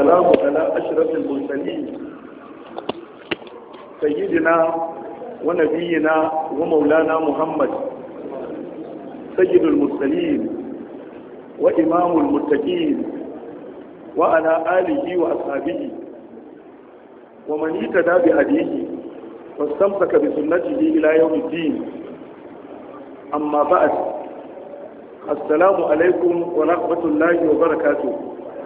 والسلام على أشرف المرسلين سيدنا ونبينا ومولانا محمد سيد المرسلين وإمام المتقين وعلى آله وأصحابه ومن اهتدى بهديه واستمسك بسنته إلى يوم الدين. أما بعد، السلام عليكم ورحمة الله وبركاته.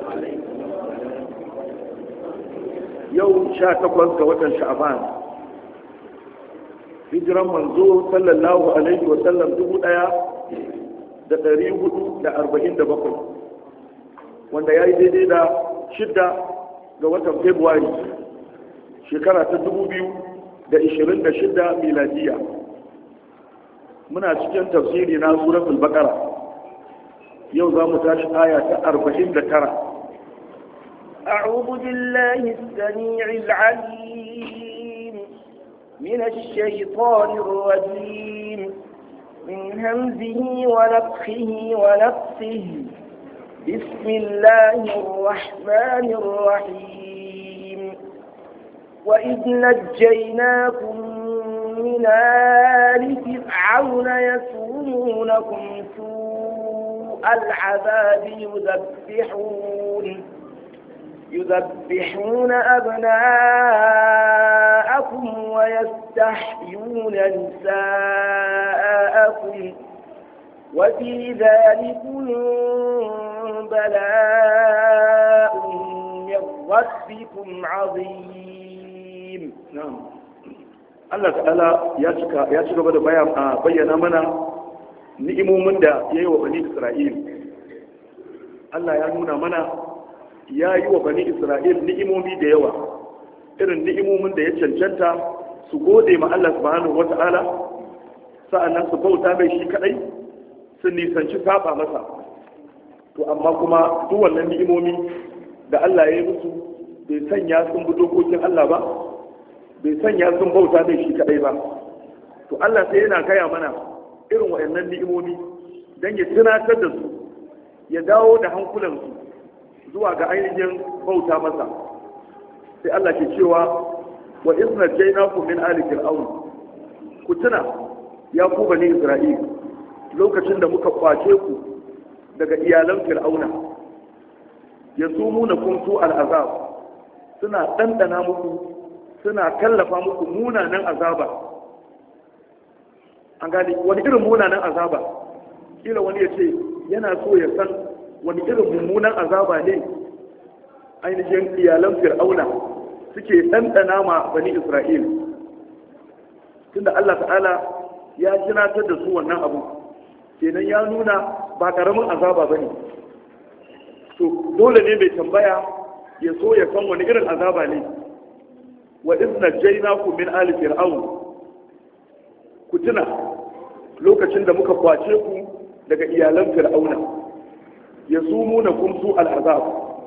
يوم 18 ga watan Sha'ban, hijiran manzo sallallahu alaihi wa sallam 1447, wanda ya yi daidai da 6 ga watan Februari shekara ta 2026 miladiya. Muna cikin tafsiri na suratul Baqara. yau za mu tashi aya ta 49. أعوذ بالله السميع العليم من الشيطان الرجيم من همزه ونفخه ونفسه. بسم الله الرحمن الرحيم. وإذ نجيناكم من آل فرعون يسومونكم سوء العذاب يذبحون أبناءكم ويستحيون نساءكم وفي ذلكم بلاء من ربكم عظيم. نعم. Allah ta'ala ya ci gaba da bayyana mana ni'imomin da ya yi wa bani Isra'il. Allah ya nuna mana ya yi wa bani Isra'il ni'imomi da yawa, irin ni'imomin da ya cancanta su gode ma Allah subhanahu wa ta'ala, sa'annan su bauta mai shi kadai, su nisanci saba masa. To amma kuma duk wannan ni'imomi da Allah ya yi musu bai sanya sun bi dokokin Allah ba, bai sanya sun bauta mai shi kadai ba. To Allah sai yana gaya mana irin waɗannan ni'imomi don ya tunatar da su, ya dawo da hankulansu zuwa ga ainihin bauta masa. Sai Allah ke cewa wa izna jainakum min ali fir'aun, ku tuna ya ku bani Isra'il lokacin da muka kwace ku daga iyalan fir'auna, yasumuna kum su al'azab, suna dandana muku, suna kallafa muku munanan azaba. An gane wani irin munanan azaba? Kila wani ya ce yana so ya san wani irin mummunan azaba ne ainihin iyalan fir'auna suke ɗanɗana ma bani Isra'il. Tunda Allah ta'ala ya jinatar da su wannan abu, kenan ya nuna ba ƙaramin azaba ba ne. To dole ne mai tambaya ya so ya san wani irin azaba ne. wa izna jainakum min ali fir'aun, ku tuna lokacin da muka kwace ku daga iyalan fir'auna, yasumuna kum su al'azab,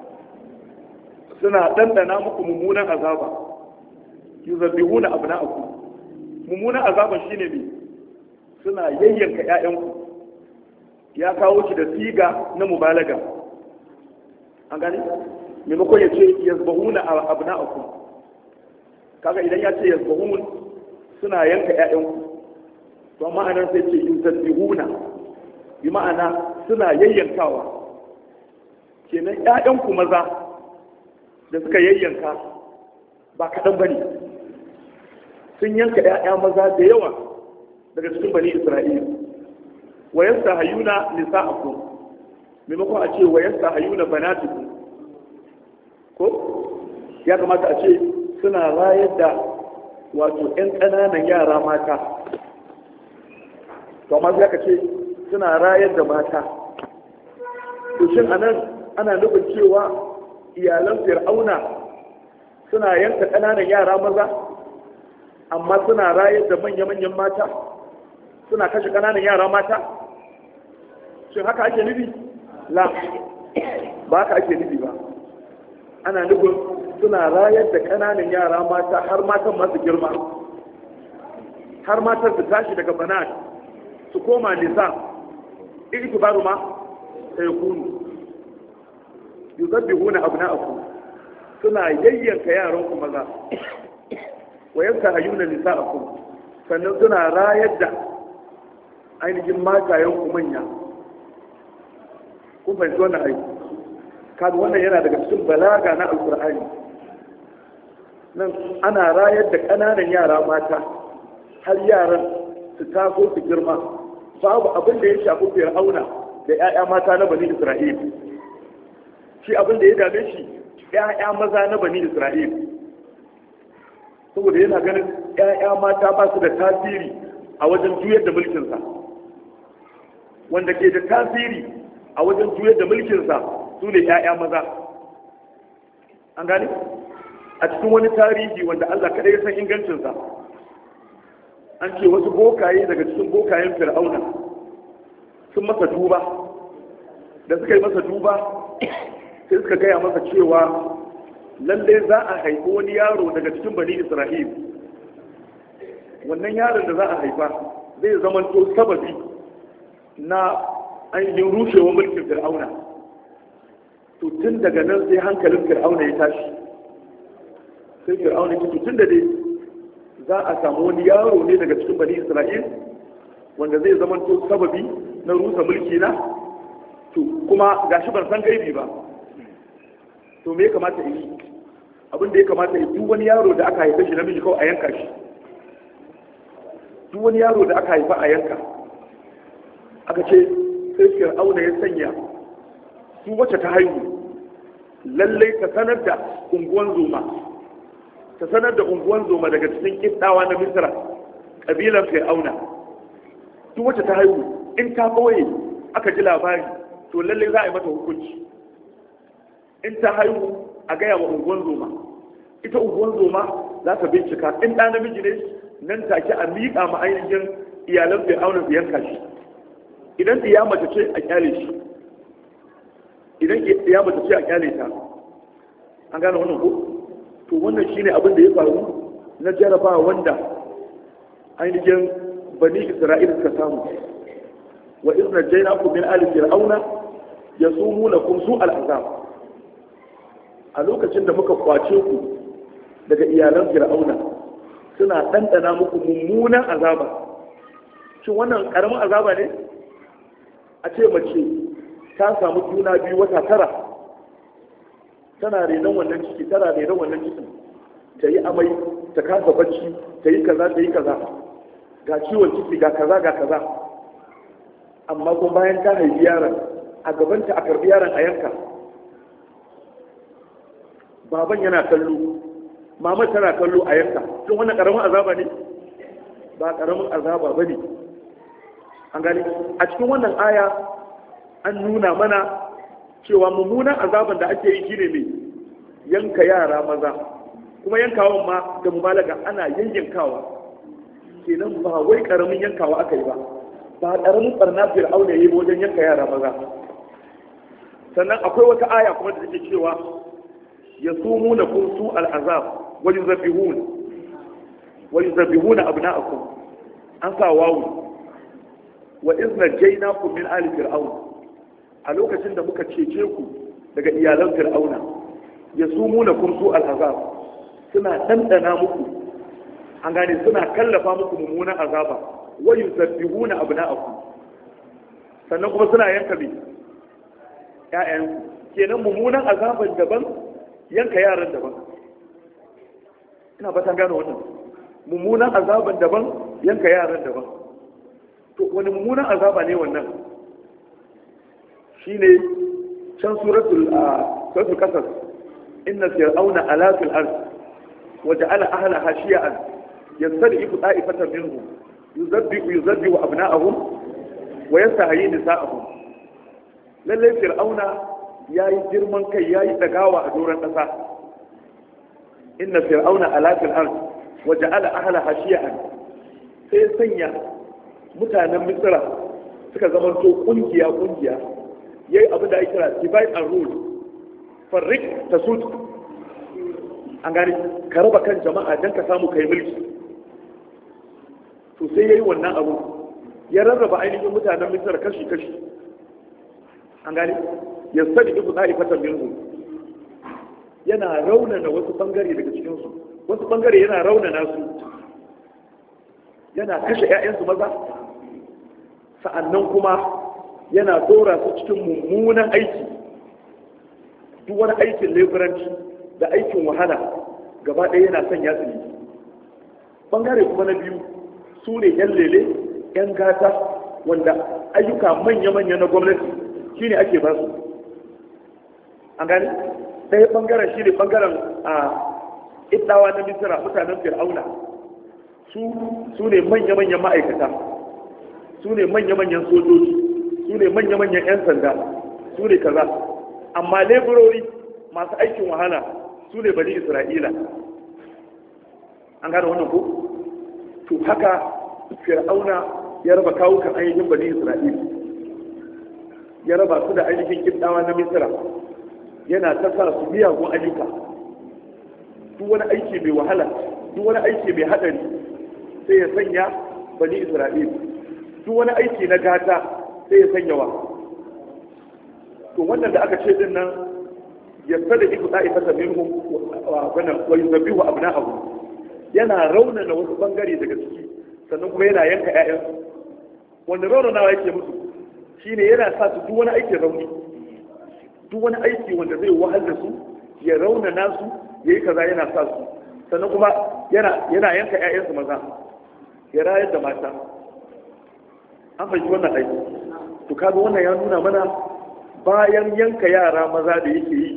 suna dandana muku mummunan azaba, yuzabbihuna abna'akum. Mummunan azaban shine ne, suna yayyanka ƴaƴanku. Ya kawo shi da siga na mubalaga. An gani maimakon ya ce yazbahuna abna'akum, kaga idan ya ce yazbahun suna yanka ƴaƴanku, to ma'anar sai ce yuzabbihuna, bi ma'ana suna yayyankawa. Kenan ƴaƴanku maza da suka yayyanka ba kaɗan bane, sun yanka ƴaƴa maza da yawa daga cikin bani Isra'ila. Wa yastahayuna nisa'akum, maimakon a ce wa yastahayuna banatukum, ko ya kamata a ce suna rayar da wato 'yan ƙananan yara mata, to amma sai aka ce suna rayar da mata. To shin anan ana nufin cewa iyalan fir'auna suna yanka ƙananan yara maza amma suna rayar da manya-manyan mata, suna kashe ƙananan yara mata? Shin haka ake nufi? La, ba haka ake nufi ba. Ana nufin suna rayar da ƙananan yara mata har matan masu girma, har matan su tashi daga banat su koma nisa, itibaru ma sai kunu yuzabbihuna abna'akum, suna yayyanka yaran ku maza wa yastahayuna nisa'akum sannan suna rayar da ainihin matayen ku manya. Kun fahimci wannan aiki? Kaga wannan yana daga cikin balaga na alkur'ani. Nan ana rayar da ƙananan yara mata har yaran su taso su girma, babu abin da ya shafi fir'auna da 'ya'ya mata na bani Isra'il. Shi abin da ya dame shi 'ya'ya maza na bani Isra'il, saboda yana ganin 'ya'ya mata ba su da tasiri a wajen juyar da mulkinsa. Wanda ke da tasiri a wajen juyar da mulkinsa su ne 'ya'ya maza. An gane? A cikin wani tarihi wanda Allah kaɗai ya san ingancinsa, an ce wasu bokaye daga cikin bokayen fir'auna sun masa duba. Da suka yi masa duba sai suka gaya masa cewa lallai za a haifi wani yaro daga cikin bani Isra'il. Wannan yaron da za a haifa zai zamanto sababi na ainihin rushewar mulkin fir'auna. To tun daga nan sai hankalin fir'auna ya tashi. Sai fir'auna ya ce tun da dai za a samu wani yaro ne daga cikin bani Isra'il wanda zai zamanto sababi na rusa mulki na, to kuma gashi ban san gaibi ba, to me ya kamata yi? Abin da ya kamata yi, duk wani yaro da aka haifa shi namiji kawai a yanka shi. Duk wani yaro da aka haifa a yanka. Aka ce sai fir'auna ya sanya su wacce ta haihu lallai ta sanar da unguwan zoma, ta sanar da unguwan zoma daga cikin kiddawa na Misra, kabilan fir'auna. Duk wacce ta haihu in ta ɓoye aka ji labari, to lallai za a yi mata hukunci. In ta haihu a gaya wa unguwan zoma, ita unguwan zoma za ta bincika. In ɗa namiji ne nan take a miƙa ma ainihin iyalan fir'auna su yanka shi. Idan ɗiya mace ce a kyale shi, idan ɗiya mace ce a kyale ta. An gane wannan ko? To wannan shine abin da ya faru na jarabawa wanda ainihin bani Isra'ila suka samu. Wa izna jainakum min ali fir'auna yasumunakum su'al azab. A lokacin da muka kwace ku daga iyalan fir'auna, suna ɗanɗana muku mummunan azaba. Shin wannan ƙaramin azaba ne? A ce mace ta samu juna biyu wata tara, tana renon wannan ciki, tana renon wannan cikin, ta yi amai, ta kasa bacci, ta yi kaza, ta yi kaza, ga ciwon ciki, ga kaza, ga kaza. Amma kuma bayan ta haifi yaron, a gabanta a karbi yaron a yanka. Baban yana kallo, mama tana kallo a yanka. Shin wannan ƙaramin azaba ne? Ba ƙaramin azaba ba ne. An gani, a cikin wannan aya an nuna mana cewa mummunan azaban da ake yi shine mai yanka yara maza, kuma yankawan ma da mubalaga ana yankawa. Kenan ba wai karamin yankawa aka yi ba karamin barna fir'auna yayi wajen yanka yara maza. Sannan akwai wata aya kuma da take cewa yasumuna kun su al'azab wa yuzabbihuna abna'akum. An sa wawu. Wa izna jainakum min ali fir'aun. A lokacin da muka cece ku daga iyalan fir'auna, yasumunakum su al'azab, suna dandana muku, an gane, suna kallafa muku mummunan azaba. Wa yuzabbihuna abna'akum. Sannan kuma suna yanka bi ƴaƴan. Kenan mummunan azaban daban, yanka yaran daban. Ina ba ta gano wannan. Mummunan azaban daban, yanka yaran daban. To wani mummunan azaba ne wannan? Shine can suratul qasas, inna fir'auna ala fil ard wa ja'ala ahlaha shi'an yastadifu ta'ifatan minhum yuzabbihu abna'ahum wa yastahyi nisa'ahum. Lalle fir'auna yayi girman kai, yayi dagawa a doron kasa. Inna fir'auna ala fil ard wa ja'ala ahlaha shi'an, sai sanya mutanen Misra suka zama to kungiya yayi abin da ake kira divide and rule, farrik tasud. An gani, ka raba kan jama'a dan ka samu kai mulki. To sai yayi wannan abu, ya rarraba ainihin mutanen Misra kashi kashi. An gani, yastadi ibu ta'ifatan minhum, yana raunana wasu bangare daga cikinsu, wasu bangare yana raunana su, yana kashe 'ya'yansu maza, sa'annan kuma yana dora su cikin mummunan aiki, duk wani aikin leburanci da aikin wahala gaba ɗaya yana sanya su ne. Bangare kuma na biyu su ne 'yan lele, 'yan gata, wanda ayyuka manya-manya na gwamnati shi ne ake ba su. An gani? Ɗaya bangaren shi ne bangaren iddawa na misira, mutanen fir'auna, su ne manya-manyan ma'aikata, su ne manya-manyan sojoji, su ne manya-manyan 'yan sanda, su ne kaza. Amma leburori masu aikin wahala su ne bani isra'ila. An gane wannan ko? To haka fir'auna ya raba kawukan ainihin bani isra'ila, ya raba su da ainihin kiddawa na misira, yana ta sa su miyagun ayyuka. Duk wani aiki mai wahala, duk wani aiki mai haɗari sai ya sanya bani isra'ila. Duk wani aiki na gata sai ya sanya wa. To wannan da aka ce din nan ya sada iku da'ifata minhum wa yuzabbihu abna'ahu, yana raunana wasu bangare daga ciki, sannan kuma yana yanka ƴaƴansu. Wanda raunanawa yake musu shine yana sa su duk wani aikin rauni, duk wani aiki wanda zai wahal da su, ya raunana su, yayi kaza, yana sa su, sannan kuma yana yanka ƴaƴansu maza, ya rayar da mata. An fahimci wannan aiki. To kaga wannan ya nuna mana bayan yanka yara maza da yake yi,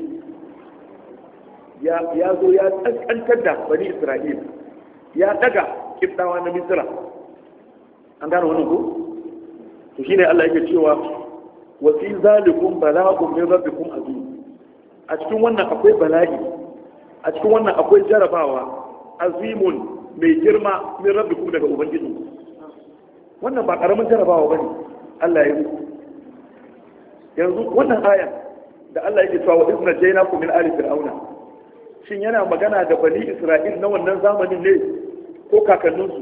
ya zo ya tsaskantar da bani isra'ila, ya daga kibdawa na misira. An gane wannan ko? To shine Allah yake cewa wa fi zalikum bala'un min rabbikum azim. A cikin wannan akwai bala'i, a cikin wannan akwai jarabawa azimun mai girma min rabbikum daga ubangiji. Wannan ba karamin jarabawa bane Allah ya yi. Yanzu wannan ayan da Allah yake cewa wa izna jaynakum min ali fir'auna, shin yana magana da bani isra'il na wannan zamanin ne ko kakanninsu?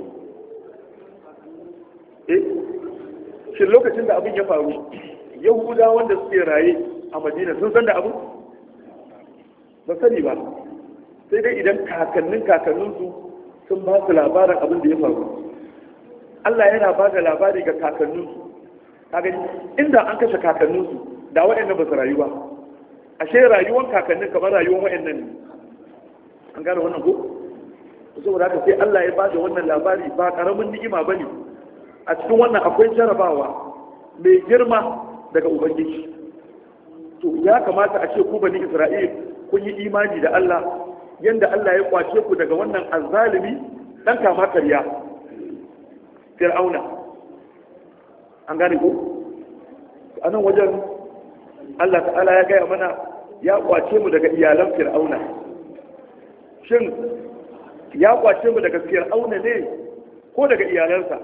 Shin lokacin da abin ya faru, yahuda wanda suke raye a madina sun san da abu? Ba sani ba, sai dai idan kakanninsu sun ba su labarin abin da ya faru. Allah yana ba da labari ga kakanninsu. Inda an kashe kakanninsu da waɗannan ba su rayu ba. Ashe rayuwar kakannin kamar rayuwar waɗannan ne. An gane wannan ko? Saboda haka sai Allah ya ba da wannan labari, ba karamin ni'ima ba ne. A cikin wannan akwai jarabawa mai girma daga Ubangiji. To ya kamata a ce ku bani Isra'il kun yi imani da Allah, yanda Allah ya kwace ku daga wannan azzalimi dan kama karya Fir'auna. An gane ko? A nan wajen Allah ta'ala ya gaya mana ya kwace mu daga iyalan Fir'auna. Shin ya kwace mu daga Fir'auna ne ko daga iyalansa?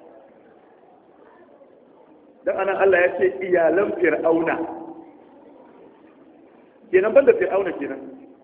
Dan anan Allah ya ce iyalan Fir'auna. Kenan banda Fir'auna kenan.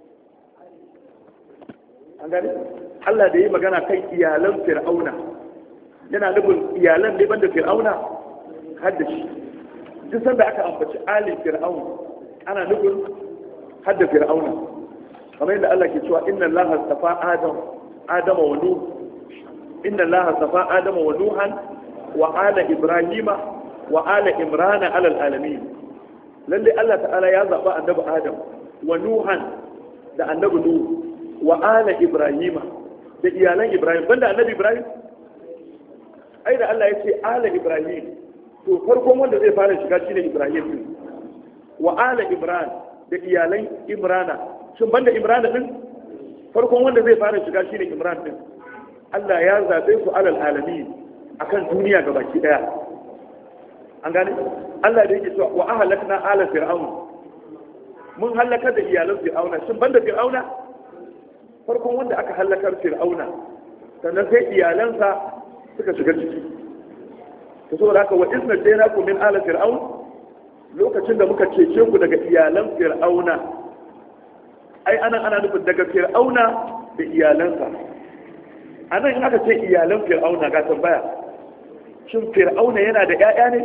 An gane? Allah da yi magana kan iyalan Fir'auna, yana nufin iyalan ne banda Fir'auna har da shi. Duk sanda aka ambaci alin Fir'aun ana nufin har da Fir'auna. Kamar yadda Allah ke cewa inna Allah astafa Adama wa Nuh, inna Allah astafa Adama wa Nuhan wa ala Ibrahima wa ala Imrana ala alamin. Lalle Allah ta'ala ya zaba annabi Adam wa Nuhan da annabi Nuh wa ala Ibrahima da iyalan Ibrahim, banda annabi Ibrahim. Ai da Allah ya ce ala Ibrahim, to farkon wanda zai fara shiga shine Ibrahim din. Wa ala Imran da iyalan Imrana, shin banda Imrana din farkon wanda zai fara shiga shine Imran din. Allah ya zabe su alal alamin, akan duniya gabaki daya. An gane? Allah da yake cewa wa ahlakna ala fir'aun, mun halaka da iyalan Fir'auna, shin banda Fir'auna farkon wanda aka halakar Fir'auna, sannan sai iyalansa suka shiga ciki. To saboda haka wa izna jaynakum min ala fir'aun, lokacin da muka cece ku daga iyalan Fir'auna, ai ana nufin daga Fir'auna da iyalansa. Anan in aka ce iyalan Fir'auna, ga tambaya, shin Fir'auna yana da ƴaƴa ne?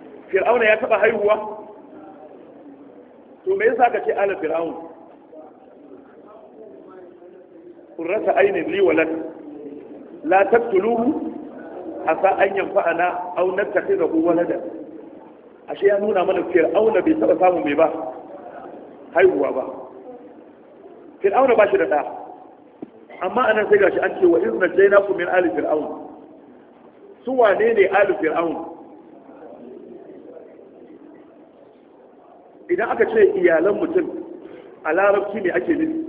Fir'auna ya taba haihuwa? To me yasa ka ce ala Fir'aun? qurrata aynin li walad la taqtuluhu asa an yanfa'ana aw nattakhidahu walada. Ashe ya nuna mana fir'auna bai taba samun mai ba haihuwa ba. Fir'auna ba shi da ɗa, amma anan sai gashi an ce wa izna jainakum min ali fir'aun. Su wane ne ali fir'aun? Idan aka ce iyalan mutum a larabci ne ake nufi.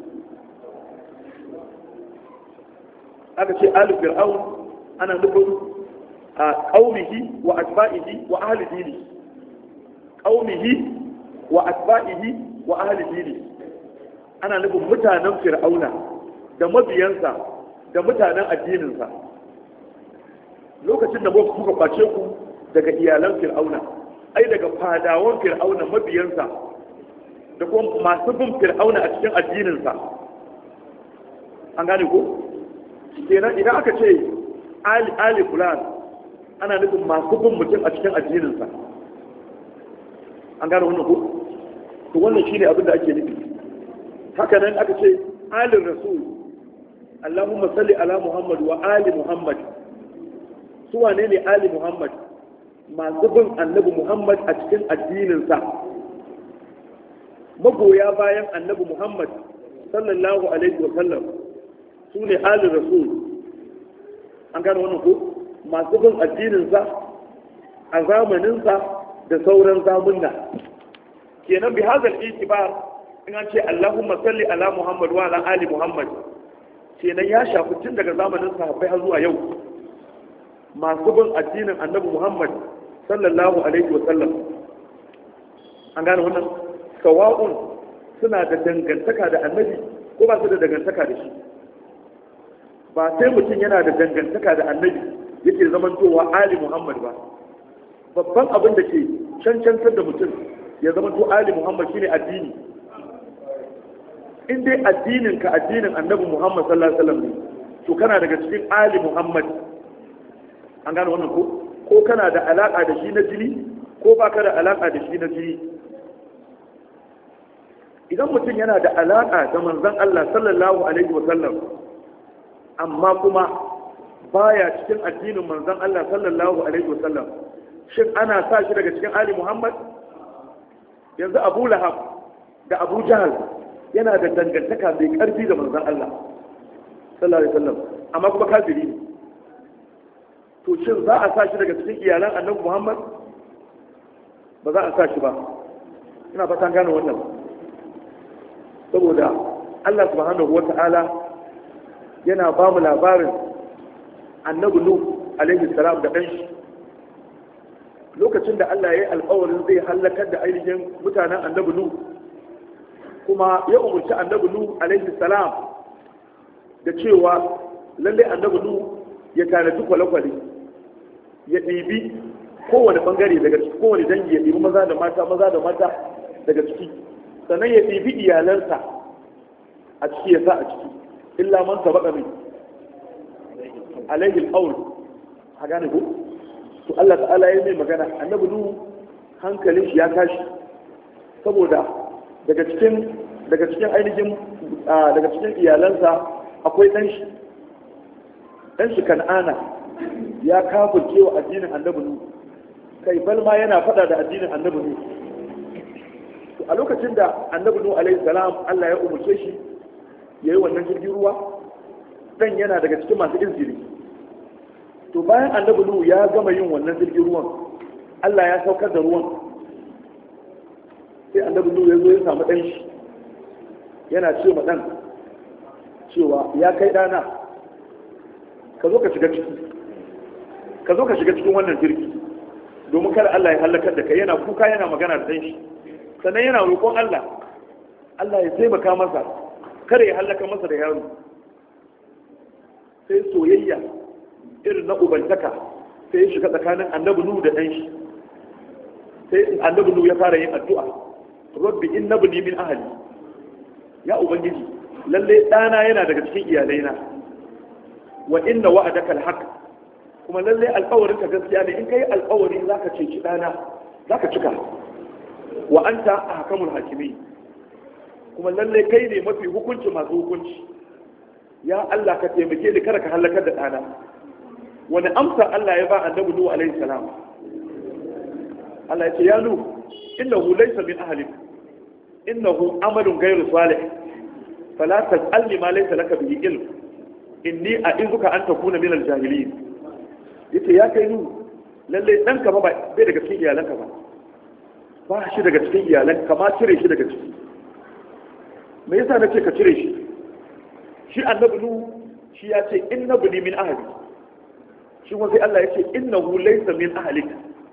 Aka ce ali fir'aun ana nufin a qaumihi wa atba'ihi wa ahli dini. Qaumihi wa atba'ihi wa ahli dini. Ana nufin mutanen fir'auna da mabiyansa da mutanen addininsa. Lokacin da kuka kwace ku daga iyalan fir'auna, ai daga fadawan fir'auna mabiyansa da kuma masu bin fir'auna a cikin addininsa. An gane ko? Kenan idan aka ce ali fulan ana nufin masu bin mutum a cikin addininsa. An gane wannan ko? To wannan shine abin da ake nufi. Haka nan aka ce alin rasul, Allahumma salli ala Muhammad wa ali Muhammad. Su wane ne ali Muhammad? Masu bin annabi Muhammad a cikin addininsa, magoya bayan annabi Muhammad sallallahu alaihi wa sallam, su ne alin rasul. An gane wannan ko? Masu bin addininsa a zamaninsa da sauran zamunna. Kenan bi hazal itibar in an ce Allahumma salli ala Muhammad wa ala ali Muhammad, kenan ya shafi tun daga zamanin sahabbai har zuwa yau masu bin addinin annabi Muhammad sallallahu alaihi wa sallam. An gane wannan? Sawa'un suna da dangantaka da annabi ko ba su da dangantaka da shi. Ba sai mutum yana da dangantaka da annabi yake zamantowa ali Muhammad ba. Babban abin da ke cancantar da mutum ya zamanto ali Muhammad shine addini. In dai addinin ka addinin annabi Muhammad sallallahu alaihi wasallam ne, to kana daga cikin ali Muhammad. An gane wannan ko kana da alaka da shi na jini ko baka da alaka da shi na jini. Idan mutum yana da alaka da manzon Allah sallallahu alaihi wasallam amma kuma baya cikin addinin manzon Allah sallallahu alaihi wasallam, shin ana sa shi daga cikin ali Muhammad? Yanzu Abu Lahab da Abu Jahal yana da dangantaka mai karfi da manzon Allah sallallahu alaihi wasallam, amma kuma kafiri ne. To shin za a sa shi daga cikin iyalan annabi Muhammad? Ba za a sa shi ba. Ina fatan gane wannan. Saboda Allah subhanahu wata'ala yana ba mu labarin annabi Nuh alaihi salam da ɗanshi. Lokacin da Allah ya yi alƙawarin zai halakar da ainihin mutanen annabi Nuh, kuma ya umarci annabi Nuh alaihi salam da cewa lalle annabi Nuh ya tanaji kwale-kwale, ya ɗibi kowane ɓangare daga ciki, kowane dangi ya ɗibi maza da mata daga ciki, sannan ya ɗibi iyalansa a ciki ya sa a ciki, illa man sabaka min alaihi al-qawl. Ha gane ko? To Allah ta'ala ya mai magana, annabi Nuh hankalin shi ya tashi saboda daga cikin ainihin daga cikin iyalansa akwai ɗan shi Kan'ana ya kafirce wa addinin annabi Nuh, kai balma yana faɗa da addinin annabi Nuh. To a lokacin da annabi Nuh alaihi salam Allah ya umurce shi yayi wannan jirgin ruwa, dan yana daga cikin masu izini. To bayan annabi Nuh ya gama yin wannan jirgin ruwan, Allah ya saukar da ruwan, sai annabi Nuh ya zo ya samu ɗan shi yana ce ma ɗan cewa ya kai ɗana, ka zo ka shiga cikin wannan jirgi domin kada Allah ya halakar da kai. Yana kuka yana magana da ɗan shi, sannan yana roƙon Allah ya taimaka masa kada ya halaka masa da yaro. Sai soyayya irin na ubantaka sai ya shiga tsakanin annabi Nuh da ɗan shi. Sai annabi Nuh ya fara yin addu'a, rabbi innabni min ahli, ya ubangiji lalle ɗana yana daga cikin iyalaina, wa inna wa'adaka alhaq, kuma lalle alƙawarin ka gaskiya ne, in kai alƙawari zaka ceci ɗana zaka cika, wa anta ahkamul hakimin, kuma lalle kai ne mafi hukunci masu hukunci. ya Allah ka taimake ni kada ka halakar da ɗana. Wani amsa Allah ya ba annabi Nuhu alaihi salam? Allah ya ce ya Nuhu innahu laysa min ahlik innahu amalun ghayru salih fala tas'alni ma laysa laka bihi ilm inni a'izuka an takuna min al-jahilin. Yace ya kai Nuhu lalle danka ba bai daga cikin iyalanka ba shi daga cikin iyalanka ma cire shi daga ciki. Me yasa nace ka cire shi? Shi annabi Nuhu shi ya ce inna bani min ahli, shi kuma sai Allah ya ce innahu laysa min ahlik.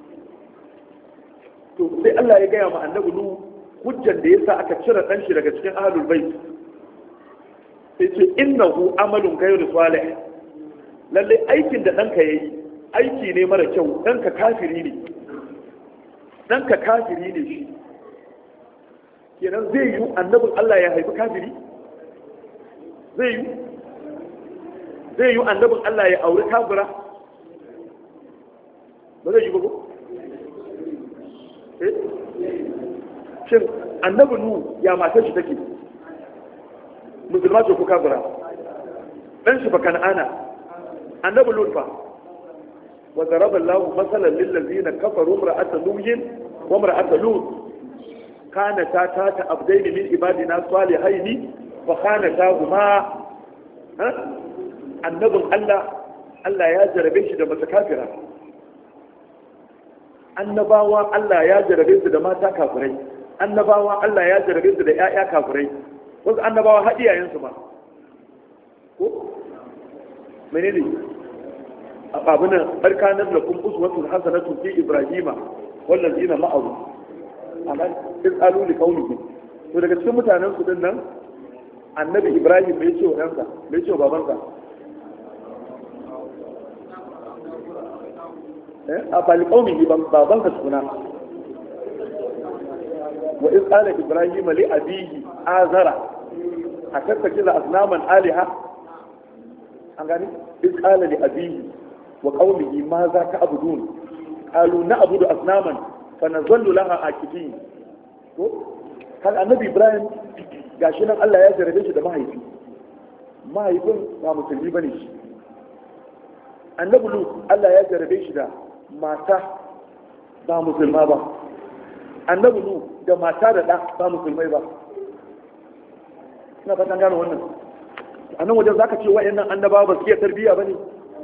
To sai Allah ya gaya ma annabi Nuhu hujjan da yasa aka cire dan shi daga cikin ahlul bait. Sai ce innahu amalun ghayru salih. Lalle aikin da danka yayi aiki ne mara kyau, danka kafiri ne. Danka kafiri ne shi. Kenan zai yi annabin Allah ya haifi kafiri? Zai yi annabin Allah ya auri kafira? Ba zai yi ba ko? Shin annabi Nuhu ya matar shi take? Musulma ce ko kafira? Dan shi fa Kan'ana. Annabi Lut fa wa daraba Allahu masalan lil ladina kafaru imra'ata Nuhin wa imra'ata Lut kanata ta abdaini min ibadina salihaini fa khanatahuma. Annabin Allah ya jarabe shi da mata kafira. Annabawa Allah ya jarabe su da mata kafirai. Annabawa Allah ya jarabe su da ƴaƴa kafirai. Wasu annabawa har iyayensu ma. Ko menene abuna barkanan lakum uswatun hasanatun fi ibrahima wallazina ma'ahu amma in alu li qawlihi. To daga cikin mutanen su din nan annabi Ibrahim bai ce wa ɗansa bai ce wa babansa a bali qaumihi babansa suna wa iz qala Ibrahim li abihi azara atattakiza asnaman aliha. An gani iz qala li abihi wa qaumihi ma za ka abudun qalu na'budu asnaman fa nazallu laha akifin. ko kan annabi Ibrahim gashi nan Allah ya jarabe shi da mahaifin ba musulmi bane shi. Annabi Lut Allah ya jarabe shi da mata ba musulma ba. Annabi Lut da mata da ɗa ba musulmai ba. Ina fatan gano wannan. A nan wajen zaka ce wa'annan annabawa ba su iya tarbiyya bane?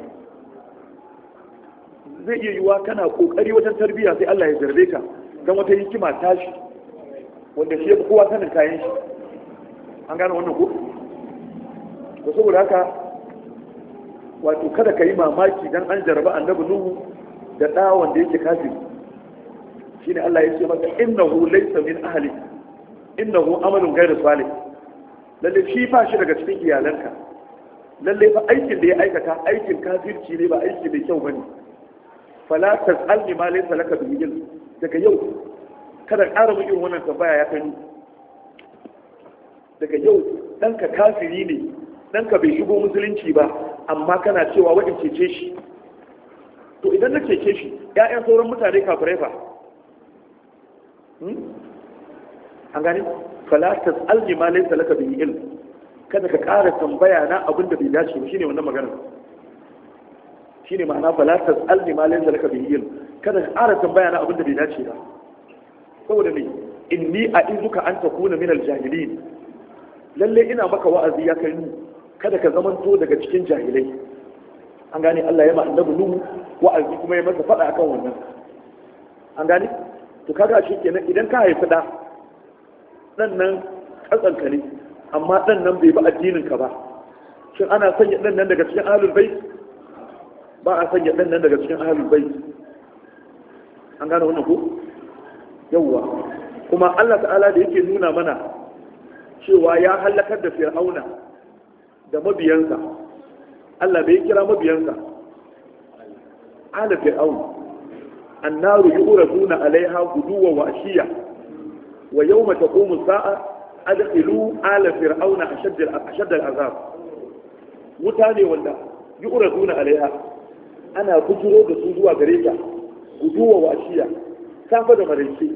Zai iya yiwuwa kana kokari wajen tarbiyya sai Allah ya jarabe ka dan wata hikima tashi wanda shi ya fi kowa sanin kayan shi. An gano wannan ko? To saboda haka wato kada ka yi mamaki dan an jaraba annabi Nuhu da ɗa wanda yake kafiri. Shine Allah ya ce maka innahu laysa min ahli innahu amalun ghayru salih. Lalle shi ba shi daga cikin iyalanka. Lalle fa aikin da ya aikata aikin kafirci ne ba aiki mai kyau bane. Fala tas'alni ma laysa laka bihi ilm. Daga yau kada ƙara mu irin wannan tambaya ya kai. Daga yau ɗanka kafiri ne, ɗanka bai shigo musulunci ba, amma kana cewa wajen cece shi. To idan na cece shi, ‘ya'yan sauran mutane kafirai fa? An gani? Falatas alni ma laisa laka bihi ilm. Kada ka ƙara tambaya na abin da bai dace ba, shine wannan magana. Shine ma'ana falatas alni ma laisa laka bihi ilm. Kada ka ƙara tambaya na abin da bai dace ba. Saboda me? Inni a'izuka an takuna min al-jahilin. Lalle ina maka wa'azi ya kai ni kada ka zamanto daga cikin jahilai. An gane Allah ya ma annabi Nuhu wa'azi kuma ya masa faɗa akan wannan. An gane to kaga shi kenan idan ka haifi da dan nan katsanka ne amma dan nan bai bi addinin ka ba, shin ana sanya dan nan daga cikin ahlul bait? Ba a sanya dan nan daga cikin ahlul bait. An gane wannan ko? Yawwa kuma Allah ta'ala da yake nuna mana cewa ya halakar da Fir'auna da mabiyansa, Allah bai kira mabiyansa ala fir'aun annaru yuraduna alaiha guduwa wa ashiya wa yawma taqumu sa'a adkhilu ala fir'auna ashadda al'azab. wuta ne wanda yuraduna alaiha ana bujuro da su zuwa gare ta guduwa wa ashiya, safa da maraice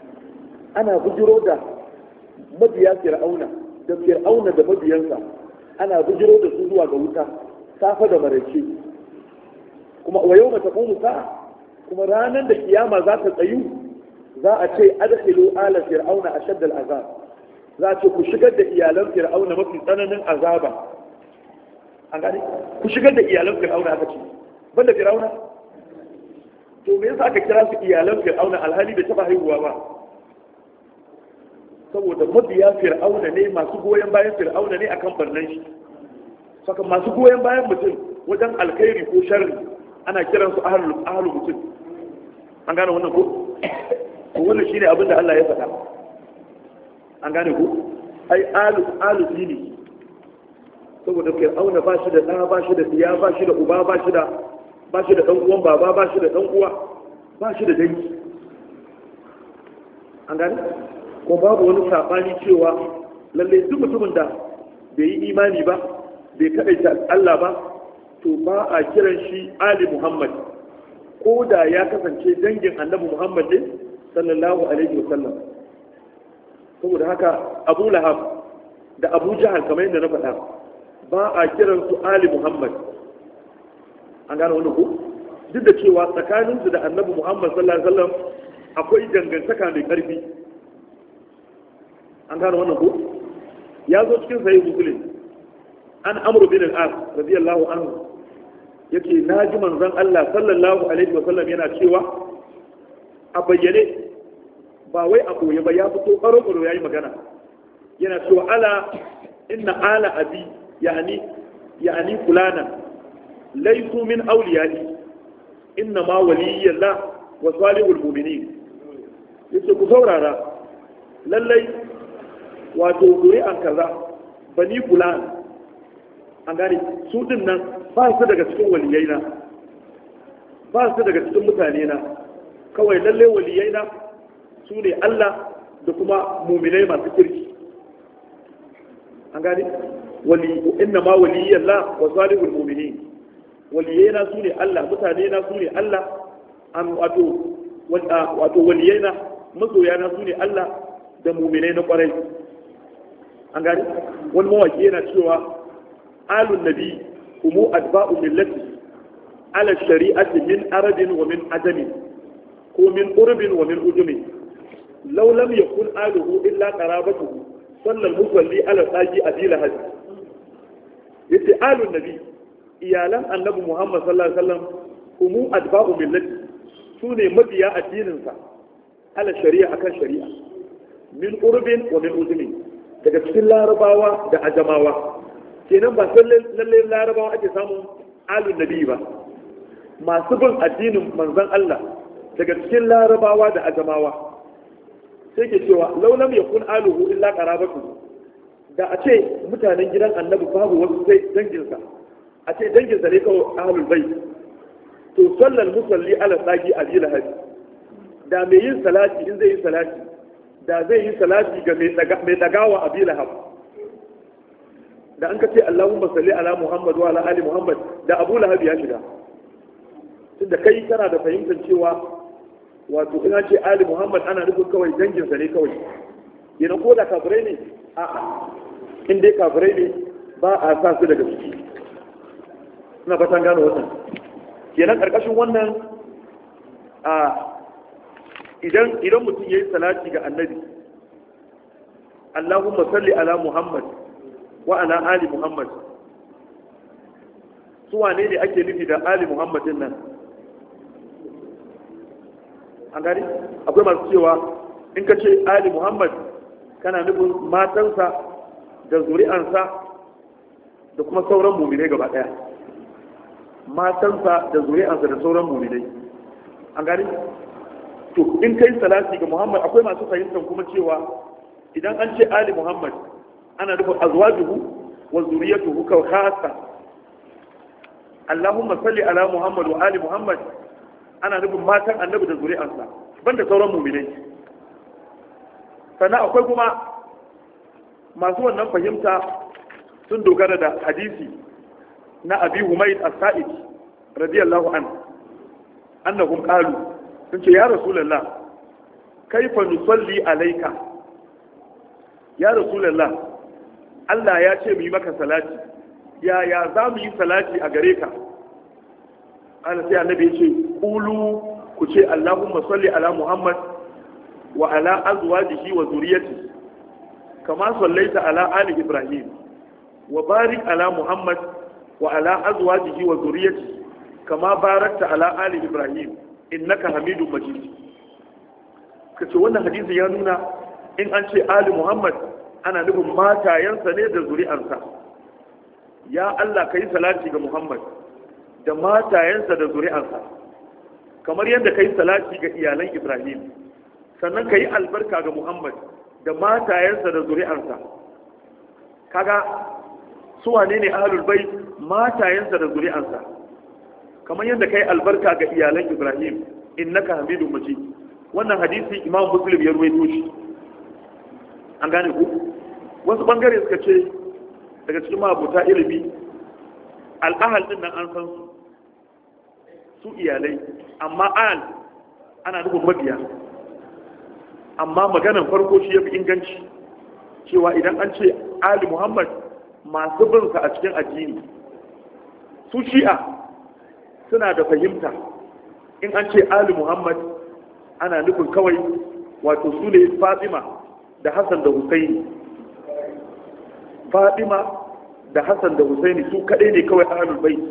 ana bujuro da mabiya fir'auna da mabiyansa ana bijiro da su zuwa ga wuta safa da maraice kuma wa yawma taqumu sa'a kuma ranar da kiyama za ta tsayu za a ce adkhilu ala fir'auna ashadda al'azab za a ce ku shigar da iyalan fir'auna mafi tsananin azaba an gane ku shigar da iyalan fir'auna aka ce banda fir'auna to me yasa aka kira su iyalan fir'auna alhali bai taba haihuwa ba saboda mabiya fir'auna ne masu goyon bayan fir'auna ne akan barnan shi saka masu goyon bayan mutum wajen alkhairi ko sharri ana kiransu ahlul mutum an gane wannan ko wannan shine abin da Allah ya faɗa an gane ko ai alu dini saboda fir'auna ba shi da ɗa ba shi da diya ba shi da uba ba shi da ɗan uwan baba ba shi da ɗan uwa ba shi da dangi an gane ko babu wani sabani cewa lalle duk mutumin da bai yi imani ba bai kaɗaita Allah ba to ba a kiran shi ali Muhammad ko da ya kasance dangin annabi Muhammad ne sallallahu alaihi wa sallam saboda haka Abu Lahab da Abu Jahal kamar yadda na faɗa ba a kiran su ali Muhammad an gane wannan ko duk da cewa tsakanin su da annabi Muhammad sallallahu alaihi wa sallam akwai dangantaka mai ƙarfi an gane wannan ko ya zo cikin sahih Muslim an Amr bin al-As radiyallahu anhu yake naji manzon Allah sallallahu alaihi wa sallam yana cewa a bayyane ba wai a koyi ba ya fito ƙaro-ƙaro ya yi magana yana cewa ala inna ala abi yani fulana laisu min auliyai inna ma waliyyallah wa salihul mu'minin yace ku saurara lallai wato zuri'an kaza bani fulan an gane su din nan ba su daga cikin waliyaina ba su daga cikin mutane na kawai lalle waliyaina su ne Allah da kuma muminai masu kirki an gane inna ma waliyallah wa salihul mu'minin waliyaina su ne Allah mutane na su ne Allah an wato waliyaina masoyana su ne Allah da muminai na kwarai an gane wani mawaki yana cewa alun nabi umu adba'u millati ala shari'ati min arabin wa min ajamin ko min urbin wa min ujumin law lam yakun aluhu illa qarabatuhu sallal musalli ala saji adila hadi yace alun nabi iyalan annabi Muhammad sallallahu alaihi wasallam umu adba'u millati sune mabiya addinin sa ala shari'a akan shari'a min urbin wa min ujumin daga cikin larabawa da ajamawa kenan ba lalle larabawa ake samun alun nabi ba masu bin addinin manzon Allah daga cikin larabawa da ajamawa sai ke cewa laulam ya kun aluhu illa qarabatu da a ce mutanen gidan annabi babu wasu sai danginsa a ce danginsa ne kawai ahlul bait to sallal musalli ala sagi abi lahab da mai yin salati in zai yi salati da zai yi salati ga mai dagawa abi lahab da an ka ce Allahumma salli ala Muhammad wa ala ali Muhammad da Abu Lahab ya shiga tunda kai kana da fahimtar cewa wato ina ce ali Muhammad ana nufin kawai danginsa ne kawai yana ko da kafirai ne a'a in dai kafirai ne ba a sa su daga ciki ina fatan gano wannan kenan karkashin wannan a idan mutum yayi salati ga annabi Allahumma salli ala Muhammad wa ala ali Muhammad su wane ne ake nufi da ali Muhammad din nan an gani akwai masu cewa in ka ce ali Muhammad kana nufin matansa da zuri'ansa da kuma sauran muminai gaba daya matansa da zuri'ansa da sauran muminai an gani to in kai salati ga Muhammad akwai masu fahimtar kuma cewa idan an ce ali Muhammad ana nufin azwajuhu wa zuriyatuhu ka khassa Allahumma salli ala Muhammad wa ali Muhammad ana nufin matan annabi da zuri'ansa banda sauran mu'minai sannan akwai kuma masu wannan fahimta sun dogara da hadisi na Abi Humayd as-Sa'id radiyallahu anhu annahum qalu sun ce ya rasulullah kaifa nusalli alayka ya rasulullah Allah ya ce mu yi maka salati ya za mu yi salati a gare ka ana sai annabi ya ce qulu ku ce Allahumma salli ala Muhammad wa ala azwajihi wa zurriyyatihi kama sallaita ala ali Ibrahim wa barik ala Muhammad wa ala azwajihi wa zurriyyatihi kama barakta ala ali Ibrahim innaka Hamidum Majid. Kace wannan hadisi ya nuna in an ce ali Muhammad ana nufin matayensa ne da zuri'arsa. Ya Allah kai salati ga Muhammad da matayensa da zuri'arsa kamar yadda kai salati ga iyalan Ibrahim, sannan kai albarka ga Muhammad da matayensa da zuri'arsa. Kaga su wane ne ahlul bait? Matayensa da zuri'arsa. Kamar yadda kai albarka ga iyalan Ibrahim innaka Hamidum Majid. Wannan hadisi Imam Muslim ya ruwaito shi. An gane ku? Wasu bangare suka ce daga cikin mabuta ilimi al'ahal din nan an san su iyalai, amma al ana nufin mabiya. Amma maganan farko shi ya fi inganci cewa idan an ce ali Muhammad masu binsa a cikin addini. Su shi'a suna da fahimta in an ce ali Muhammad ana nufin kawai wato su ne Fatima da Hassan da Husaini. Fatima da Hassan da Husaini su kaɗai ne kawai ahlul bait.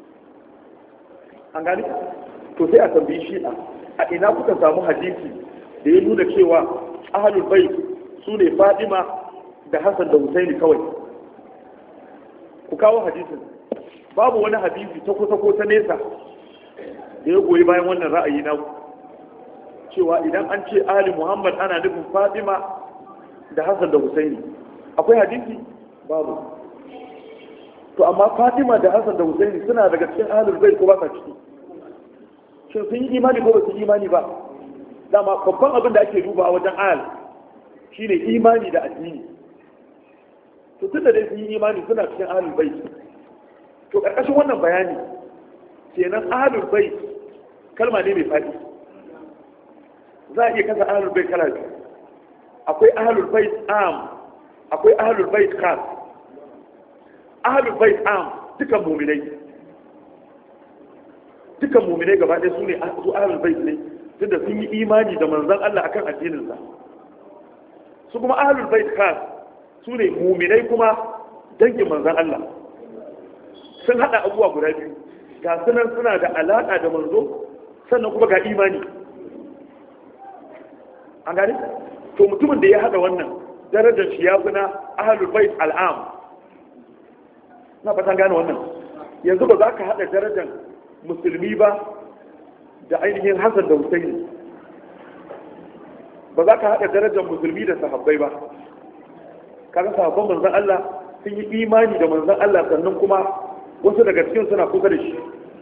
An gani? To sai a tambayi shi'a a ina kuka samu hadisi da ya nuna cewa ahlul bait su ne Fatima da Hassan da Husaini kawai? Ku kawo hadisin. Babu wani hadisi ta kusa ko ta nesa da ya goyi bayan wannan ra'ayi na cewa idan an ce ali Muhammad ana nufin Fatima da Hassan da Husaini. Akwai hadisi? Babu. To amma Fatima da Hassan da Husaini suna daga cikin ahlul bait ko ba sa ciki? Shin sun yi imani ko ba su yi imani ba? Dama babban abin da ake duba a wajen ahl shine imani da addini. To tunda dai sun yi imani suna cikin ahlul bait. To karkashin wannan bayani kenan ahlul bait kalma ne mai fadi. Za a iya kasa ahlul bait kala biyu. Akwai ahlul bait am, akwai ahlul bait khas. Ahlul bait am dukan mu'minai gaba ɗaya su ne su ahlul bait ne tunda sun yi imani da manzon Allah akan addinin sa. Su kuma ahlul bait khas su ne mu'minai kuma dangin manzon Allah. Sun hada abubuwa guda biyu, ga sunan suna da alaka da manzo sannan kuma ga imani. An gane? To mutumin da ya hada wannan darajar shi ya fi na ahlul bait al'am. Na fatan gane wannan. Yanzu ba za ka hada darajar musulmi ba da ainihin Hassan da Husaini. Ba za ka hada darajar musulmi da sahabbai ba. Kaga sahabban manzon Allah sun yi imani da manzon Allah sannan kuma wasu daga cikin suna kusa da shi.